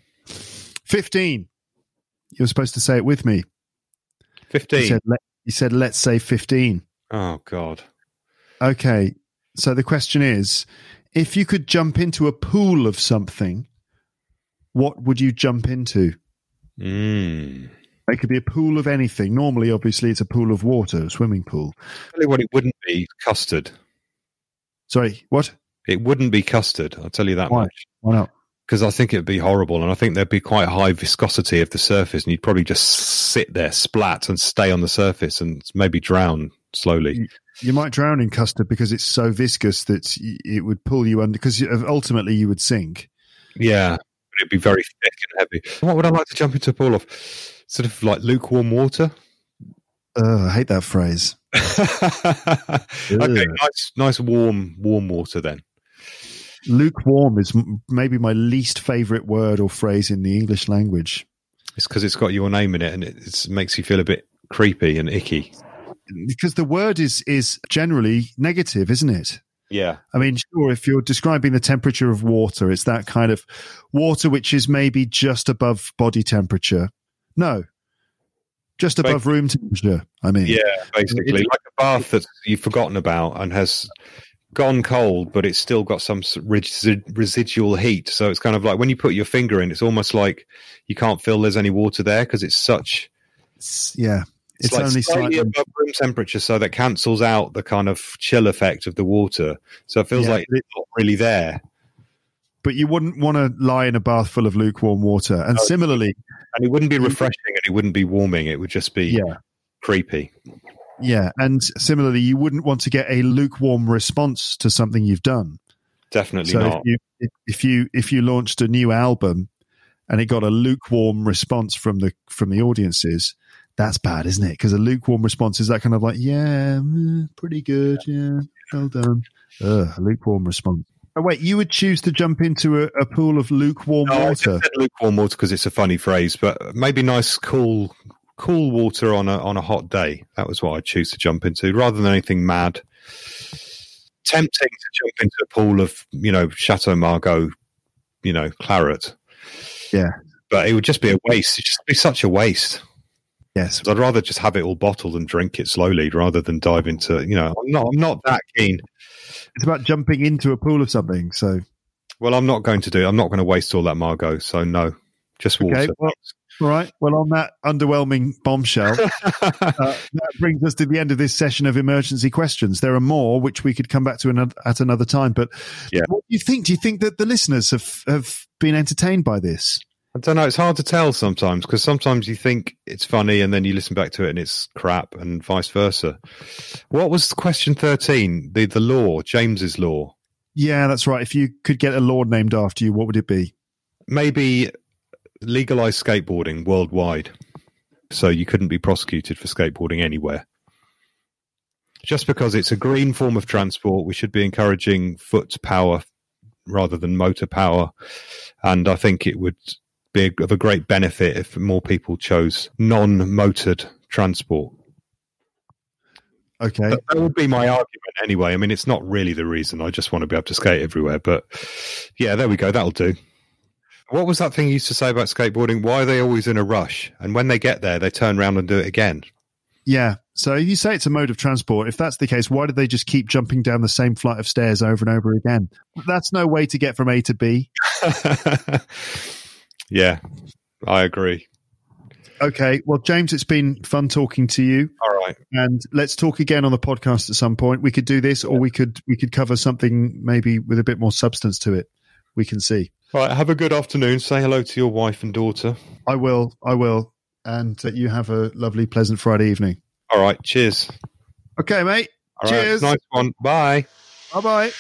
15. You were supposed to say it with me. 15. You said, let's say 15. Oh, God. Okay. So the question is, if you could jump into a pool of something, what would you jump into? It could be a pool of anything. Normally, obviously, it's a pool of water, a swimming pool. Tell you what, it wouldn't be custard. Sorry, what? It wouldn't be custard, I'll tell you that much. Why not? Because I think it would be horrible, and I think there'd be quite high viscosity of the surface, and you'd probably just sit there, splat, and stay on the surface and maybe drown slowly. You might drown in custard because it's so viscous that it would pull you under, because ultimately you would sink. Yeah. It'd be very thick and heavy. What would I like to jump into a pool of? Sort of like lukewarm water? I hate that phrase. Okay, nice warm water then. Lukewarm is maybe my least favourite word or phrase in the English language. It's because it's got your name in it, and it makes you feel a bit creepy and icky. Because the word is generally negative, isn't it? Yeah. I mean, sure, if you're describing the temperature of water, it's that kind of water which is maybe just above body temperature. No, just above room temperature, I mean. Yeah, basically. Like a bath that you've forgotten about and has gone cold, but it's still got some residual heat. So it's kind of like when you put your finger in, it's almost like you can't feel there's any water there because it's such... Yeah. It's like only slightly above room temperature, so that cancels out the kind of chill effect of the water. So it feels like it's not really there. But you wouldn't want to lie in a bath full of lukewarm water. And similarly... And it wouldn't be refreshing and it wouldn't be warming. It would just be creepy. Yeah, and similarly, you wouldn't want to get a lukewarm response to something you've done. Definitely not. If you launched a new album and it got a lukewarm response from the audiences... That's bad, isn't it? Because a lukewarm response is that kind of like, pretty good, well done. A lukewarm response. Oh, wait, you would choose to jump into a pool of lukewarm I water? just said lukewarm water because it's a funny phrase, but maybe nice, cool water on a hot day. That was what I'd choose to jump into, rather than anything mad. Tempting to jump into a pool of, Chateau Margaux, claret. Yeah. But it would just be a waste. It'd just be such a waste. Yes. I'd rather just have it all bottled and drink it slowly rather than dive into, I'm not that keen. It's about jumping into a pool of something, so... Well, I'm not going to do it. I'm not going to waste all that Margaux, so no. Just water. Okay, well, all right. Well, on that underwhelming bombshell, that brings us to the end of this session of emergency questions. There are more, which we could come back to at another time. But what do you think? Do you think that the listeners have been entertained by this? I don't know. It's hard to tell sometimes, because sometimes you think it's funny and then you listen back to it and it's crap, and vice versa. What was question 13? The law, James's law. Yeah, that's right. If you could get a law named after you, what would it be? Maybe legalize skateboarding worldwide, so you couldn't be prosecuted for skateboarding anywhere. Just because it's a green form of transport, we should be encouraging foot power rather than motor power, and I think it would be of a great benefit if more people chose non-motored transport. Okay. That would be my argument anyway. I mean, it's not really the reason. I just want to be able to skate everywhere, but yeah, there we go. That'll do. What was that thing you used to say about skateboarding? Why are they always in a rush? And when they get there, they turn around and do it again. Yeah. So you say it's a mode of transport. If that's the case, why do they just keep jumping down the same flight of stairs over and over again? That's no way to get from A to B. Yeah, I agree. Okay. Well, James, it's been fun talking to you. All right. And let's talk again on the podcast at some point. We could do this, or we could cover something maybe with a bit more substance to it. We can see. All right. Have a good afternoon. Say hello to your wife and daughter. I will. And you have a lovely, pleasant Friday evening. All right. Cheers. Okay, mate. All Cheers. Right, nice one. Bye. Bye-bye.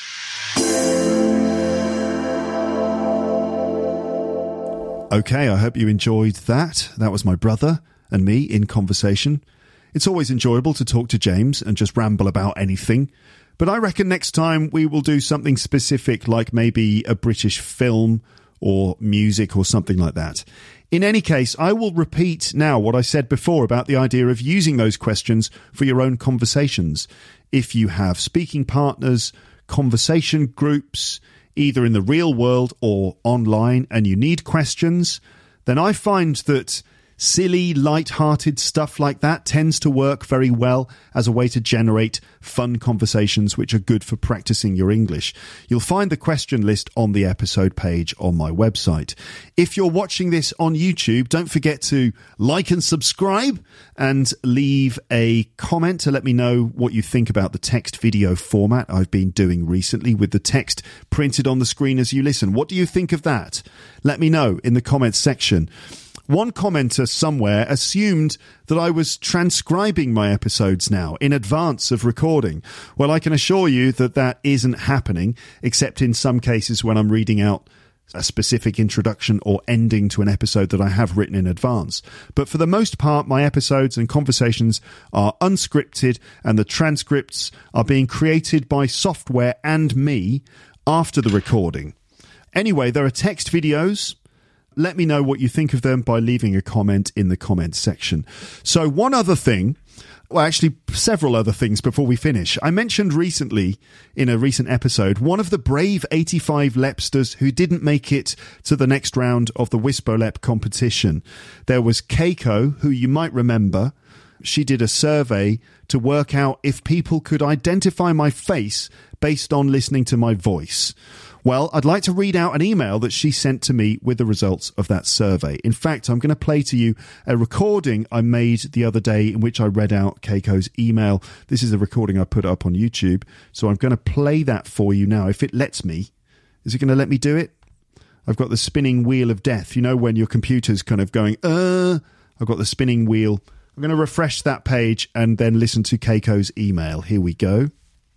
Okay, I hope you enjoyed that. That was my brother and me in conversation. It's always enjoyable to talk to James and just ramble about anything. But I reckon next time we will do something specific, like maybe a British film or music or something like that. In any case, I will repeat now what I said before about the idea of using those questions for your own conversations. If you have speaking partners, conversation groups, either in the real world or online, and you need questions, then I find that silly, light-hearted stuff like that tends to work very well as a way to generate fun conversations which are good for practicing your English. You'll find the question list on the episode page on my website. If you're watching this on YouTube, don't forget to like and subscribe and leave a comment to let me know what you think about the text video format I've been doing recently with the text printed on the screen as you listen. What do you think of that? Let me know in the comments section. One commenter somewhere assumed that I was transcribing my episodes now in advance of recording. Well, I can assure you that that isn't happening, except in some cases when I'm reading out a specific introduction or ending to an episode that I have written in advance. But for the most part, my episodes and conversations are unscripted, and the transcripts are being created by software and me after the recording. Anyway, there are text videos. Let me know what you think of them by leaving a comment in the comments section. So one other thing, well, actually several other things before we finish. I mentioned recently in a recent episode one of the brave 85 Lepsters who didn't make it to the next round of the WispoLep competition. There was Keiko, who you might remember. She did a survey to work out if people could identify my face based on listening to my voice. Well, I'd like to read out an email that she sent to me with the results of that survey. In fact, I'm going to play to you a recording I made the other day in which I read out Keiko's email. This is a recording I put up on YouTube, so I'm going to play that for you now, if it lets me. Is it going to let me do it? I've got the spinning wheel of death. You know when your computer's kind of going, I've got the spinning wheel. I'm going to refresh that page and then listen to Keiko's email. Here we go.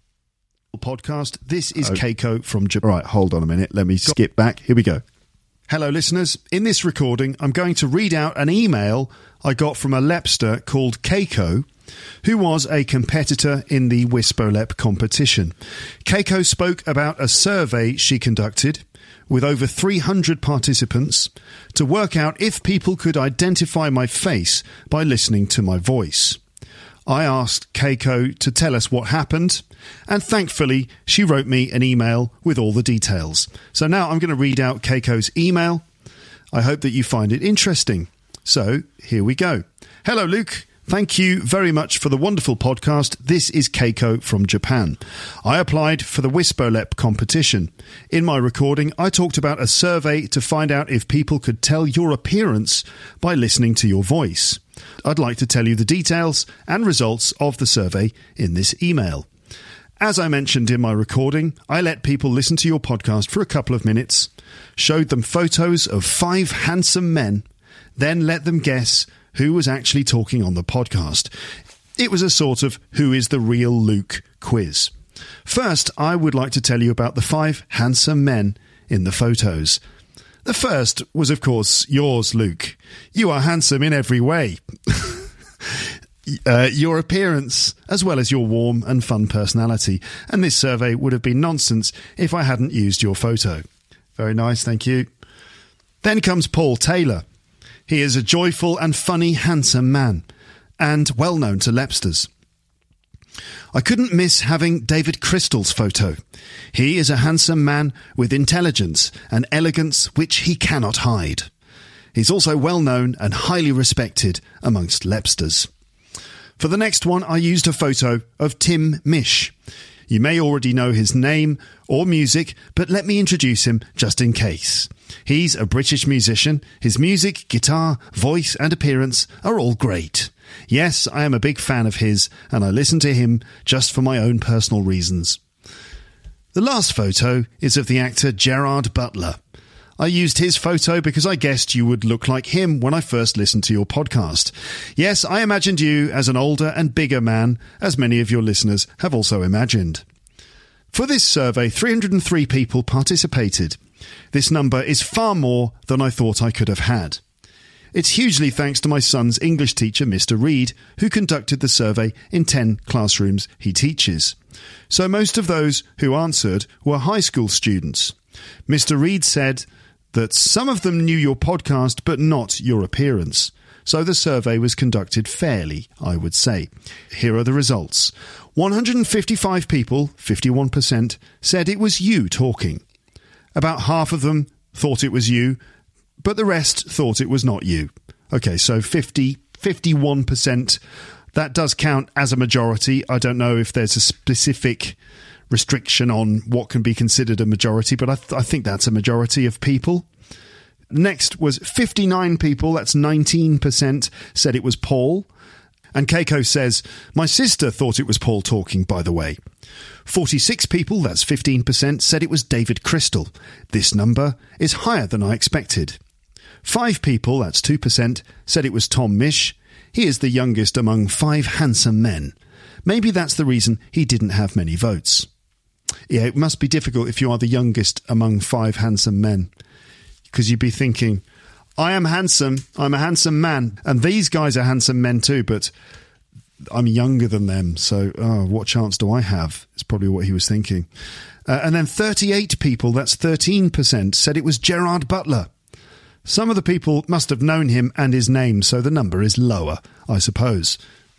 Podcast. This is Keiko from Japan. All right, hold on a minute. Let me skip back. Here we go. Hello, listeners. In this recording, I'm going to read out an email I got from a Lepster called Keiko. who was a competitor in the Wispolep competition. Keiko spoke about a survey she conducted with over 300 participants to work out if people could identify my face by listening to my voice. I asked Keiko to tell us what happened, and thankfully she wrote me an email with all the details. So now I'm going to read out Keiko's email. I hope that you find it interesting. So here we go. Hello, Luke. Thank you very much for the wonderful podcast. This is Keiko from Japan. I applied for the Wispolep competition. In my recording, I talked about a survey to find out if people could tell your appearance by listening to your voice. I'd like to tell you the details and results of the survey in this email. As I mentioned in my recording, I let people listen to your podcast for a couple of minutes, showed them photos of 5 handsome men, then let them guess who was actually talking on the podcast. It was a sort of Who is the Real Luke quiz. First, I would like to tell you about the 5 handsome men in the photos. The first was, of course, yours, Luke. You are handsome in every way. Your appearance, as well as your warm and fun personality. And this survey would have been nonsense if I hadn't used your photo. Very nice, thank you. Then comes Paul Taylor. He is a joyful and funny, handsome man, and well known to Lepsters. I couldn't miss having David Crystal's photo. He is a handsome man with intelligence and elegance which he cannot hide. He's also well known and highly respected amongst Lepsters. For the next one, I used a photo of Tim Mish. You may already know his name or music, but let me introduce him just in case. He's a British musician. His music, guitar, voice and appearance are all great. Yes, I am a big fan of his, and I listen to him just for my own personal reasons. The last photo is of the actor Gerard Butler. I used his photo because I guessed you would look like him when I first listened to your podcast. Yes, I imagined you as an older and bigger man, as many of your listeners have also imagined. For this survey, 303 people participated. This number is far more than I thought I could have had. It's hugely thanks to my son's English teacher, Mr. Reed, who conducted the survey in 10 classrooms he teaches. So most of those who answered were high school students. Mr. Reed said that some of them knew your podcast but not your appearance. So the survey was conducted fairly, I would say. Here are the results. 155 people, 51%, said it was you talking. About half of them thought it was you, but the rest thought it was not you. Okay, so 51%. That does count as a majority. I don't know if there's a specific restriction on what can be considered a majority, but I think that's a majority of people. Next was 59 people, that's 19%, said it was Paul. And Keiko says, my sister thought it was Paul talking, by the way. 46 people, that's 15%, said it was David Crystal. This number is higher than I expected. 5 people, that's 2%, said it was Tom Mish. He is the youngest among 5 handsome men. Maybe that's the reason he didn't have many votes. Yeah, it must be difficult if you are the youngest among 5 handsome men, because you'd be thinking, I am handsome, I'm a handsome man, and these guys are handsome men too, but I'm younger than them, so what chance do I have? Is probably what he was thinking. And then 38 people, that's 13%, said it was Gerard Butler. Some of the people must have known him and his name, so the number is lower, I suppose.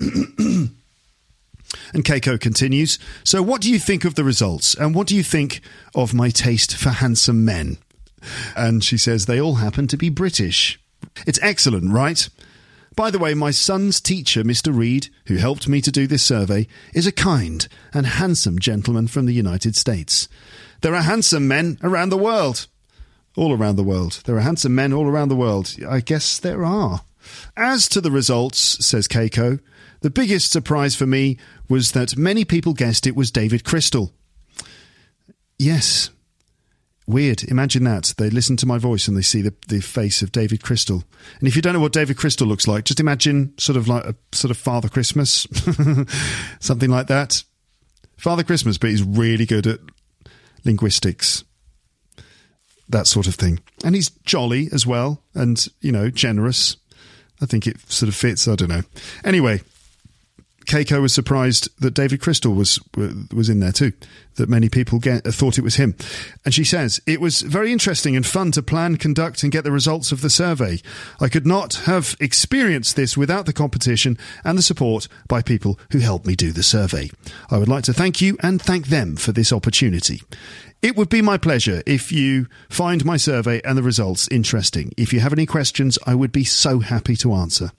And Keiko continues, so what do you think of the results? And what do you think of my taste for handsome men? And she says they all happen to be British. It's excellent, right? By the way, my son's teacher, Mr. Reed, who helped me to do this survey, is a kind and handsome gentleman from the United States. There are handsome men around the world. All around the world. There are handsome men all around the world. I guess there are. As to the results, says Keiko, the biggest surprise for me was that many people guessed it was David Crystal. Yes. Weird. Imagine that. They listen to my voice and they see the face of David Crystal. And if you don't know what David Crystal looks like, just imagine sort of like a sort of Father Christmas. Something like that. Father Christmas, but he's really good at linguistics. That sort of thing. And he's jolly as well and, generous. I think it sort of fits. I don't know. Anyway, Keiko was surprised that David Crystal was in there too, that many people thought it was him. And she says, it was very interesting and fun to plan, conduct and get the results of the survey. I could not have experienced this without the competition and the support by people who helped me do the survey. I would like to thank you and thank them for this opportunity. It would be my pleasure if you find my survey and the results interesting. If you have any questions, I would be so happy to answer.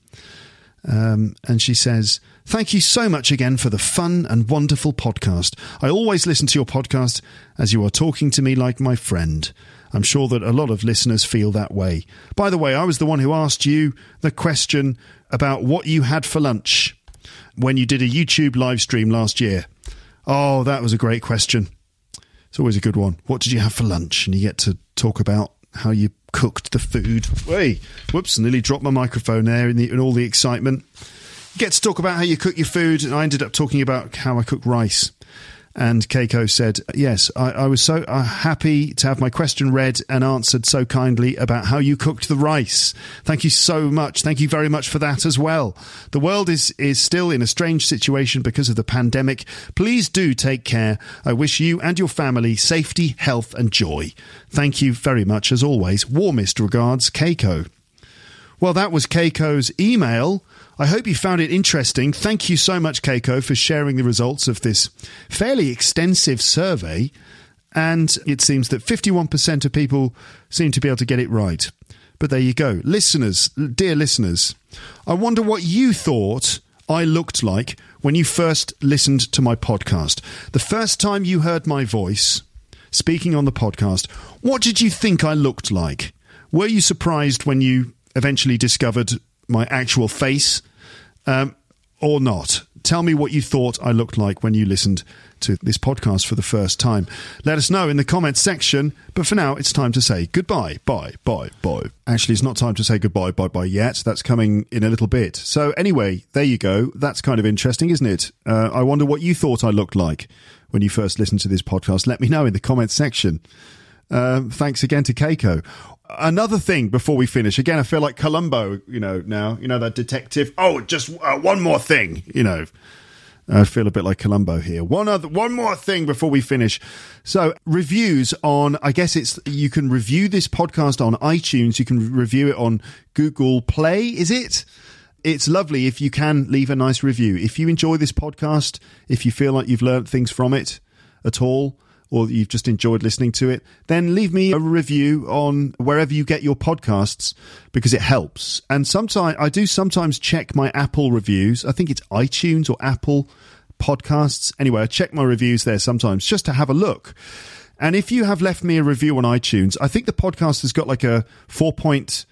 And she says, thank you so much again for the fun and wonderful podcast. I always listen to your podcast as you are talking to me like my friend. I'm sure that a lot of listeners feel that way. By the way, I was the one who asked you the question about what you had for lunch when you did a YouTube live stream last year. Oh, that was a great question. It's always a good one. What did you have for lunch? And you get to talk about how you cooked the food. Hey, whoops, nearly dropped my microphone there in all the excitement. You get to talk about how you cook your food, and I ended up talking about how I cook rice. And Keiko said, yes, I was so happy to have my question read and answered so kindly about how you cooked the rice. Thank you so much. Thank you very much for that as well. The world is still in a strange situation because of the pandemic. Please do take care. I wish you and your family safety, health and joy. Thank you very much as always. Warmest regards, Keiko. Well, that was Keiko's email. I hope you found it interesting. Thank you so much, Keiko, for sharing the results of this fairly extensive survey. And it seems that 51% of people seem to be able to get it right. But there you go. Listeners, dear listeners, I wonder what you thought I looked like when you first listened to my podcast. The first time you heard my voice speaking on the podcast, what did you think I looked like? Were you surprised when you eventually discovered my actual face, or not? Tell me what you thought I looked like when you listened to this podcast for the first time. Let us know in the comments section. But for now, it's time to say goodbye. Bye. Actually, it's not time to say goodbye yet. That's coming in a little bit. So anyway, there you go. That's kind of interesting, isn't it? I wonder what you thought I looked like when you first listened to this podcast. Let me know in the comments section. Thanks again to Keiko. Another thing before we finish. Again, I feel like Columbo, now. That detective. Oh, just one more thing, I feel a bit like Columbo here. One more thing before we finish. So, reviews on, I guess you can review this podcast on iTunes. You can review it on Google Play, is it? It's lovely if you can leave a nice review. If you enjoy this podcast, if you feel like you've learned things from it at all, or you've just enjoyed listening to it, then leave me a review on wherever you get your podcasts, because it helps. And I do sometimes check my Apple reviews. I think it's iTunes or Apple Podcasts. Anyway, I check my reviews there sometimes just to have a look. And if you have left me a review on iTunes, I think the podcast has got like a 4.7,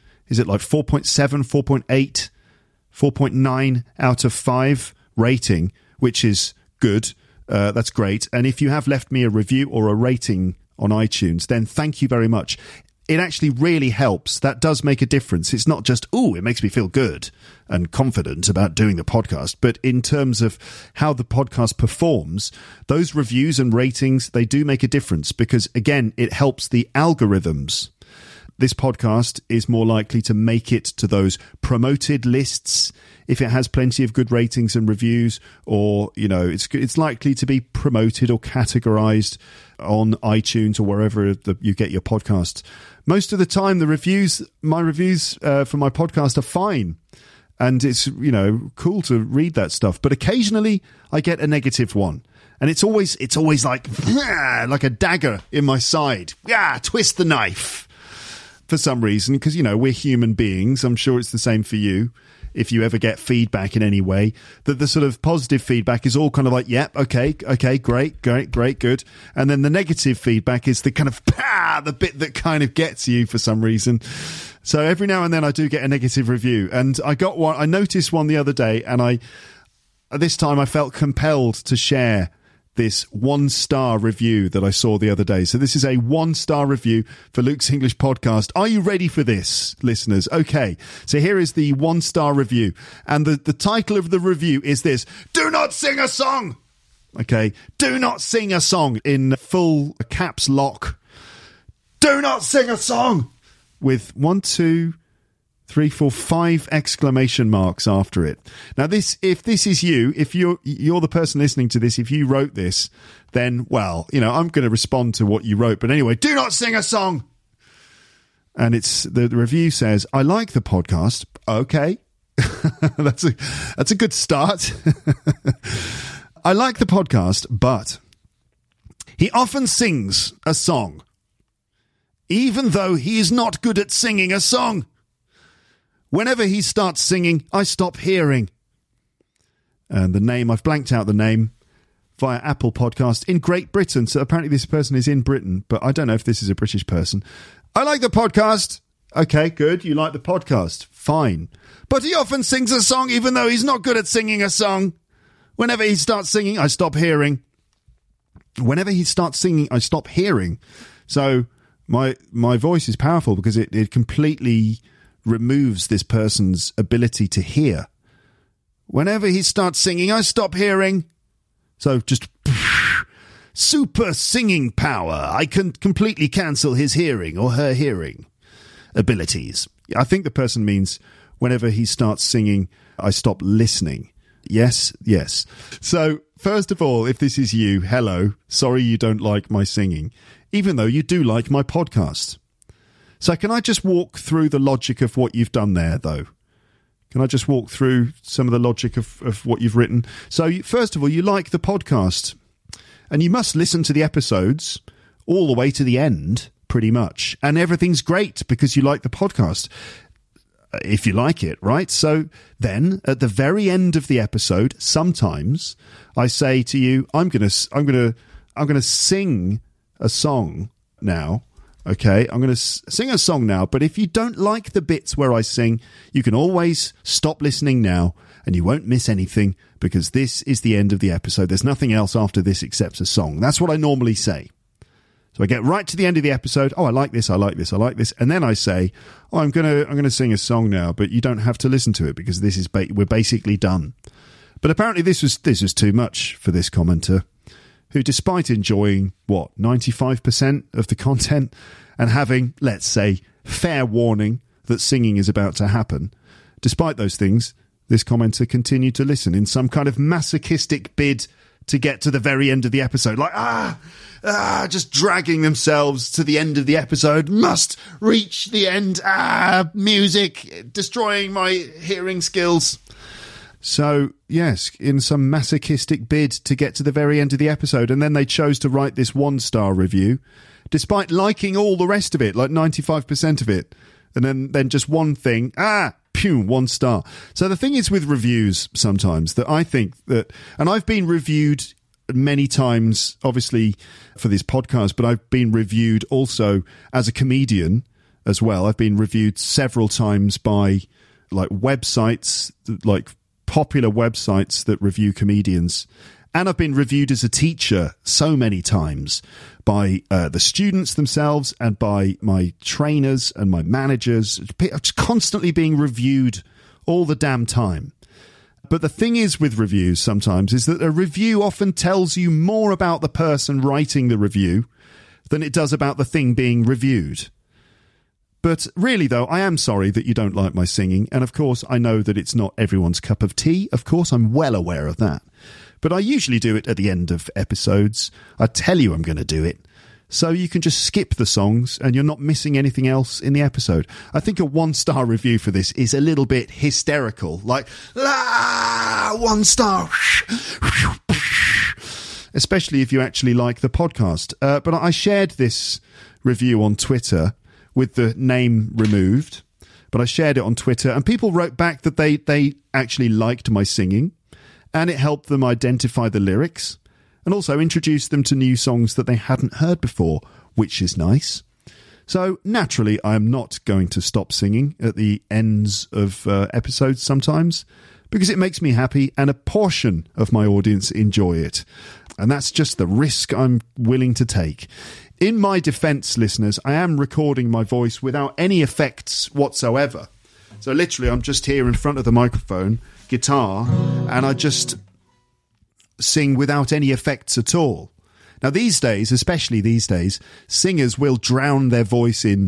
4.8, 4.9 out of 5 rating, which is good. That's great. And if you have left me a review or a rating on iTunes, then thank you very much. It actually really helps. That does make a difference. It's not just, it makes me feel good and confident about doing the podcast. But in terms of how the podcast performs, those reviews and ratings, they do make a difference because, again, it helps the algorithms. This podcast is more likely to make it to those promoted lists if it has plenty of good ratings and reviews, or, it's likely to be promoted or categorized on iTunes or wherever you get your podcasts. Most of the time, my reviews for my podcast are fine. And it's, cool to read that stuff. But occasionally I get a negative one. And it's always like a dagger in my side. Yeah, twist the knife. For some reason, because, we're human beings. I'm sure it's the same for you. If you ever get feedback in any way, that the sort of positive feedback is all kind of like, yep, okay, great, good. And then the negative feedback is the kind of, the bit that kind of gets you for some reason. So every now and then I do get a negative review. And I noticed one the other day, and this time I felt compelled to share this 1-star review that I saw the other day. So this is a 1-star review for Luke's English Podcast. Are you ready for this, listeners? Okay, so here is the 1-star review. And the title of the review is this: Do not sing a song! Okay, do not sing a song, in full caps lock. Do not sing a song! With 1, 2, 3, 4, 5 exclamation marks after it. Now, if this is you, if you're the person listening to this, if you wrote this, then, well, I'm going to respond to what you wrote. But anyway, do not sing a song. And it's the review says, I like the podcast. Okay. That's a good start. I like the podcast, but he often sings a song, even though he is not good at singing a song. Whenever he starts singing, I stop hearing. And the name, I've blanked out the name, via Apple Podcast in Great Britain. So apparently this person is in Britain, but I don't know if this is a British person. I like the podcast. Okay, good. You like the podcast. Fine. But he often sings a song even though he's not good at singing a song. Whenever he starts singing, I stop hearing. Whenever he starts singing, I stop hearing. So my voice is powerful because it completely removes this person's ability to hear. Whenever he starts singing, I stop hearing. So just super singing power. I can completely cancel his hearing or her hearing abilities. I think the person means whenever he starts singing, I stop listening. Yes. So first of all, if this is you, hello. Sorry you don't like my singing, even though you do like my podcast. So can I just walk through the logic of what you've done there, though? Can I just walk through some of the logic of what you've written? So first of all, you like the podcast, and you must listen to the episodes all the way to the end, pretty much. And everything's great because you like the podcast, if you like it, right? So then at the very end of the episode, sometimes I say to you, I'm going to sing a song now. Okay, I'm going to sing a song now, but if you don't like the bits where I sing, you can always stop listening now and you won't miss anything because this is the end of the episode. There's nothing else after this except a song. That's what I normally say. So I get right to the end of the episode. Oh, I like this. And then I say, oh, I'm going to sing a song now, but you don't have to listen to it because this is we're basically done. But apparently this was too much for this commenter, who, despite enjoying, 95% of the content and having, let's say, fair warning that singing is about to happen, despite those things, this commenter continued to listen in some kind of masochistic bid to get to the very end of the episode. Like, just dragging themselves to the end of the episode, must reach the end, music, destroying my hearing skills. So, yes, in some masochistic bid to get to the very end of the episode. And then they chose to write this 1-star review, despite liking all the rest of it, like 95% of it. And then just one thing, 1 star. So the thing is with reviews sometimes that I think that, and I've been reviewed many times, obviously, for this podcast, but I've been reviewed also as a comedian as well. I've been reviewed several times by like websites, like popular websites that review comedians, and I've been reviewed as a teacher so many times by the students themselves and by my trainers and my managers. I'm just constantly being reviewed all the damn time. But the thing is with reviews sometimes is that a review often tells you more about the person writing the review than it does about the thing being reviewed. But really, though, I am sorry that you don't like my singing. And of course, I know that it's not everyone's cup of tea. Of course, I'm well aware of that. But I usually do it at the end of episodes. I tell you I'm going to do it. So you can just skip the songs and you're not missing anything else in the episode. I think a 1-star review for this is a little bit hysterical. Like, 1 star. Especially if you actually like the podcast. But I shared this review on Twitter with the name removed, but I shared it on Twitter and people wrote back that they actually liked my singing and it helped them identify the lyrics and also introduce them to new songs that they hadn't heard before, which is nice. So naturally, I am not going to stop singing at the ends of episodes sometimes because it makes me happy and a portion of my audience enjoy it. And that's just the risk I'm willing to take. In my defense, listeners, I am recording my voice without any effects whatsoever. So literally, I'm just here in front of the microphone, guitar, and I just sing without any effects at all. Now, these days, especially these days, singers will drown their voice in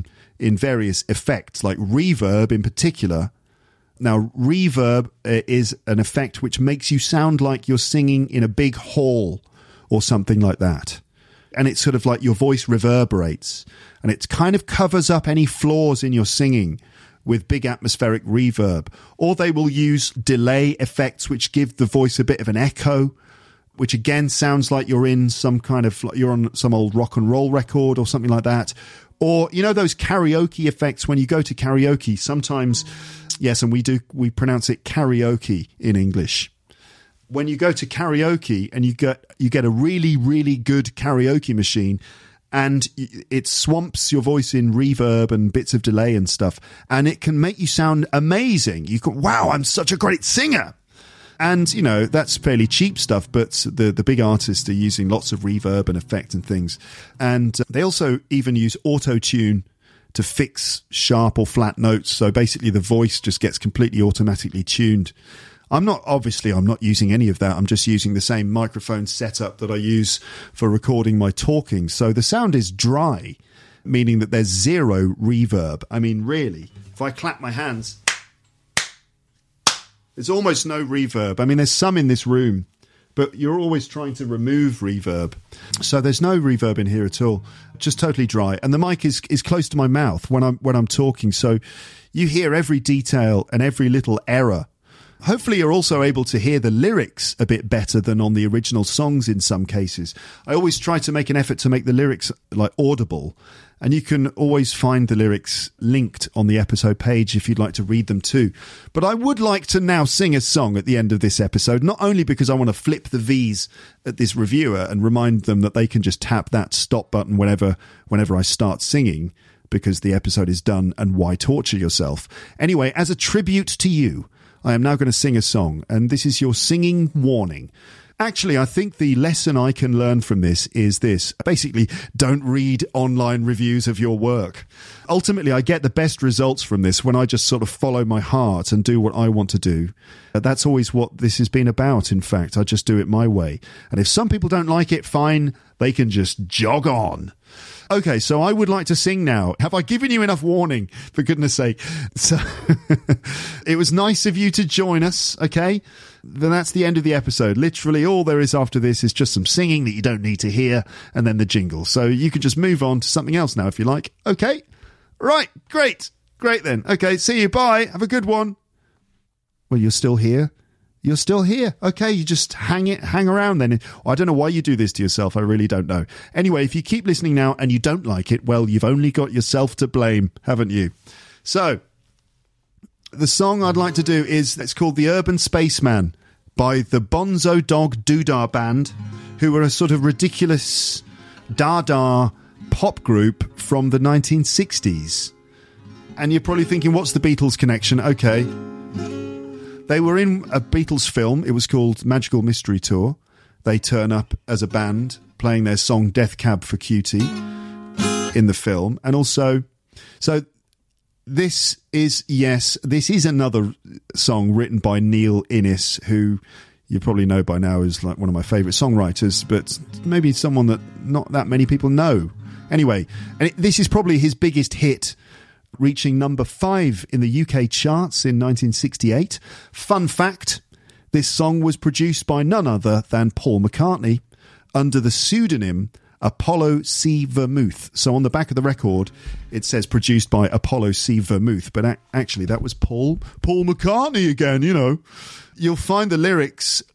in various effects, like reverb in particular. Now, reverb is an effect which makes you sound like you're singing in a big hall or something like that. And it's sort of like your voice reverberates, and it kind of covers up any flaws in your singing with big atmospheric reverb. Or they will use delay effects which give the voice a bit of an echo, which again sounds like you're in some kind of, you're on some old rock and roll record or something like that. Or, you know, those karaoke effects when you go to karaoke, sometimes, yes, and we pronounce it karaoke in English. When you go to karaoke and you get a really, really good karaoke machine, and it swamps your voice in reverb and bits of delay and stuff, and it can make you sound amazing. You can, wow, I'm such a great singer. And, you know, that's fairly cheap stuff, but the big artists are using lots of reverb and effect and things. And they also even use auto-tune to fix sharp or flat notes. So basically the voice just gets completely automatically tuned. I'm not using any of that. I'm just using the same microphone setup that I use for recording my talking. So the sound is dry, meaning that there's zero reverb. I mean, really, if I clap my hands, there's almost no reverb. I mean, there's some in this room, but you're always trying to remove reverb. So there's no reverb in here at all. Just totally dry. And the mic is close to my mouth when I'm talking. So you hear every detail and every little error. Hopefully you're also able to hear the lyrics a bit better than on the original songs in some cases. I always try to make an effort to make the lyrics like audible, and you can always find the lyrics linked on the episode page if you'd like to read them too. But I would like to now sing a song at the end of this episode, not only because I want to flip the V's at this reviewer and remind them that they can just tap that stop button whenever I start singing, because the episode is done and why torture yourself. Anyway, as a tribute to you, I am now going to sing a song, and this is your singing warning. Actually, I think the lesson I can learn from this is this. Basically, don't read online reviews of your work. Ultimately, I get the best results from this when I just sort of follow my heart and do what I want to do. That's always what this has been about, in fact. I just do it my way. And if some people don't like it, fine, they can just jog on. Okay, so I would like to sing now. Have I given you enough warning, for goodness sake? So it was nice of you to join us, okay? Then that's the end of the episode. Literally, all there is after this is just some singing that you don't need to hear, and then the jingle. So you can just move on to something else now if you like. Okay? Right, great. Great then. Okay, see you. Bye. Have a good one. Well, you're still here? You're still here. Okay, you just hang around then. I don't know why you do this to yourself. I really don't know. Anyway, if you keep listening now and you don't like it, well, you've only got yourself to blame, haven't you? So, the song I'd like to do it's called The Urban Spaceman by the Bonzo Dog Doodah Band, who are a sort of ridiculous Dada pop group from the 1960s. And you're probably thinking, what's the Beatles connection? Okay. They were in a Beatles film. It was called Magical Mystery Tour. They turn up as a band playing their song Death Cab for Cutie in the film. And also, so this is another song written by Neil Innes, who you probably know by now is like one of my favourite songwriters, but maybe someone that not that many people know. Anyway, and this is probably his biggest hit, reaching number 5 in the UK charts in 1968. Fun fact, this song was produced by none other than Paul McCartney under the pseudonym Apollo C. Vermouth. So on the back of the record, it says produced by Apollo C. Vermouth, but actually that was Paul McCartney again, you know. You'll find the lyrics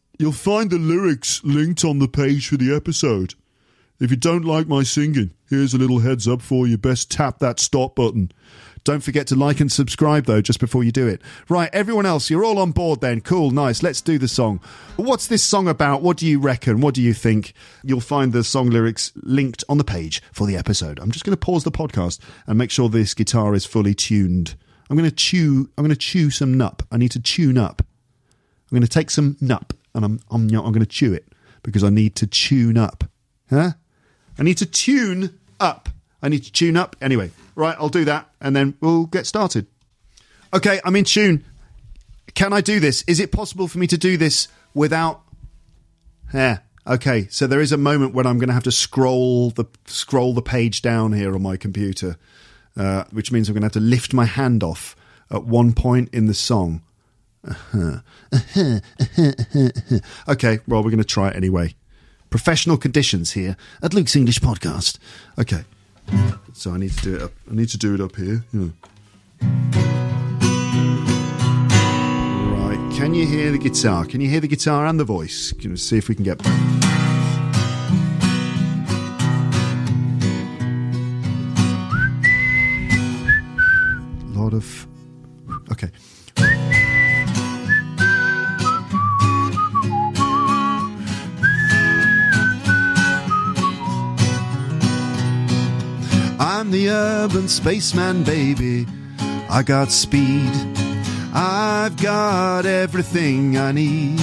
linked on the page for the episode. If you don't like my singing, here's a little heads up for you. Best tap that stop button. Don't forget to like and subscribe, though, just before you do it. Right, everyone else, you're all on board then. Cool, nice, let's do the song. What's this song about? What do you reckon? What do you think? You'll find the song lyrics linked on the page for the episode. I'm just going to pause the podcast and make sure this guitar is fully tuned. I'm going to chew some nup. I need to tune up. I'm going to take some nup and I'm going to chew it because I need to tune up. Huh? I need to tune up. Anyway, right, I'll do that and then we'll get started. Okay, I'm in tune. Can I do this? Is it possible for me to do this without... Yeah, okay, so there is a moment when I'm going to have to scroll the page down here on my computer. which means I'm going to have to lift my hand off at one point in the song. Okay, well, we're going to try it anyway. Professional conditions here at Luke's English Podcast. Okay, so I need to do it up. I need to do it up here. Yeah. Right, can you hear the guitar? Can you hear the guitar and the voice? Can we see if we can get... A lot of... Okay. I'm the urban spaceman, baby. I got speed. I've got everything I need.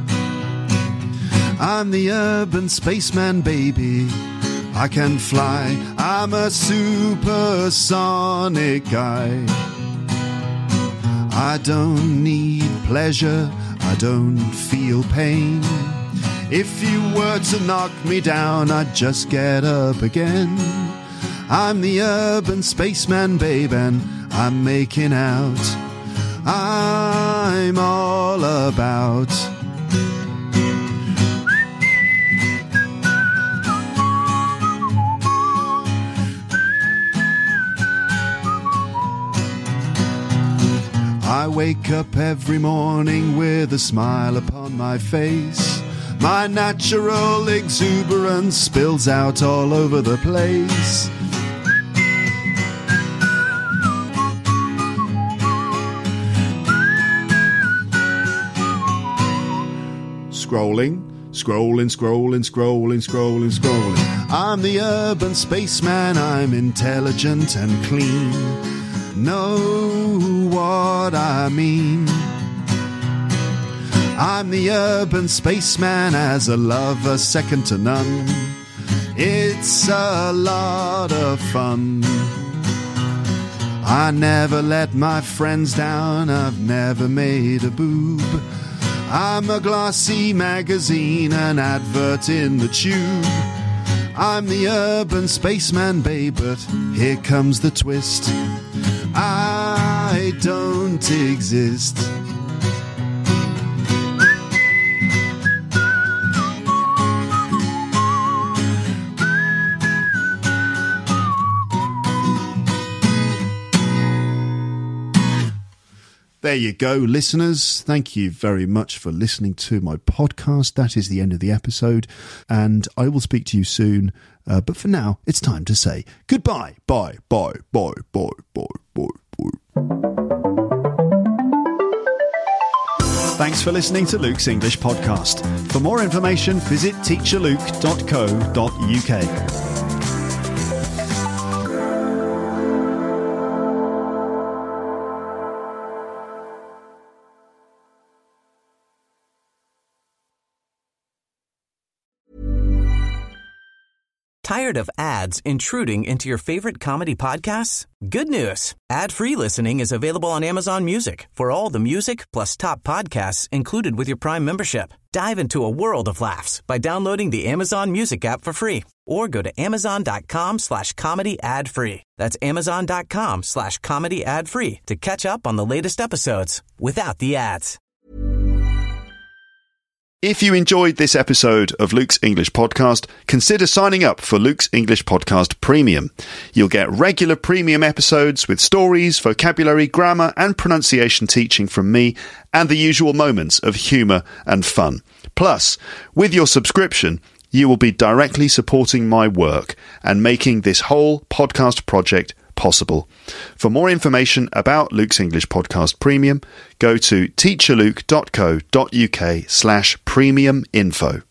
I'm the urban spaceman, baby. I can fly. I'm a supersonic guy. I don't need pleasure. I don't feel pain. If you were to knock me down, I'd just get up again. I'm the urban spaceman, babe, and I'm making out. I'm all about. I wake up every morning with a smile upon my face. My natural exuberance spills out all over the place. Scrolling. I'm the urban spaceman, I'm intelligent and clean. Know what I mean? I'm the urban spaceman, as a lover second to none. It's a lot of fun. I never let my friends down, I've never made a boob. I'm a glossy magazine, an advert in the tube. I'm the urban spaceman, babe, but here comes the twist. I don't exist. There you go, listeners. Thank you very much for listening to my podcast. That is the end of the episode, and I will speak to you soon. But for now, it's time to say goodbye. Bye. Thanks for listening to Luke's English Podcast. For more information, visit teacherluke.co.uk. Tired of ads intruding into your favorite comedy podcasts? Good news. Ad-free listening is available on Amazon Music for all the music plus top podcasts included with your Prime membership. Dive into a world of laughs by downloading the Amazon Music app for free or go to amazon.com/comedy ad-free. That's amazon.com/comedy ad-free to catch up on the latest episodes without the ads. If you enjoyed this episode of Luke's English Podcast, consider signing up for Luke's English Podcast Premium. You'll get regular premium episodes with stories, vocabulary, grammar and pronunciation teaching from me and the usual moments of humour and fun. Plus, with your subscription, you will be directly supporting my work and making this whole podcast project possible. For more information about Luke's English Podcast Premium, go to teacherluke.co.uk/premium info.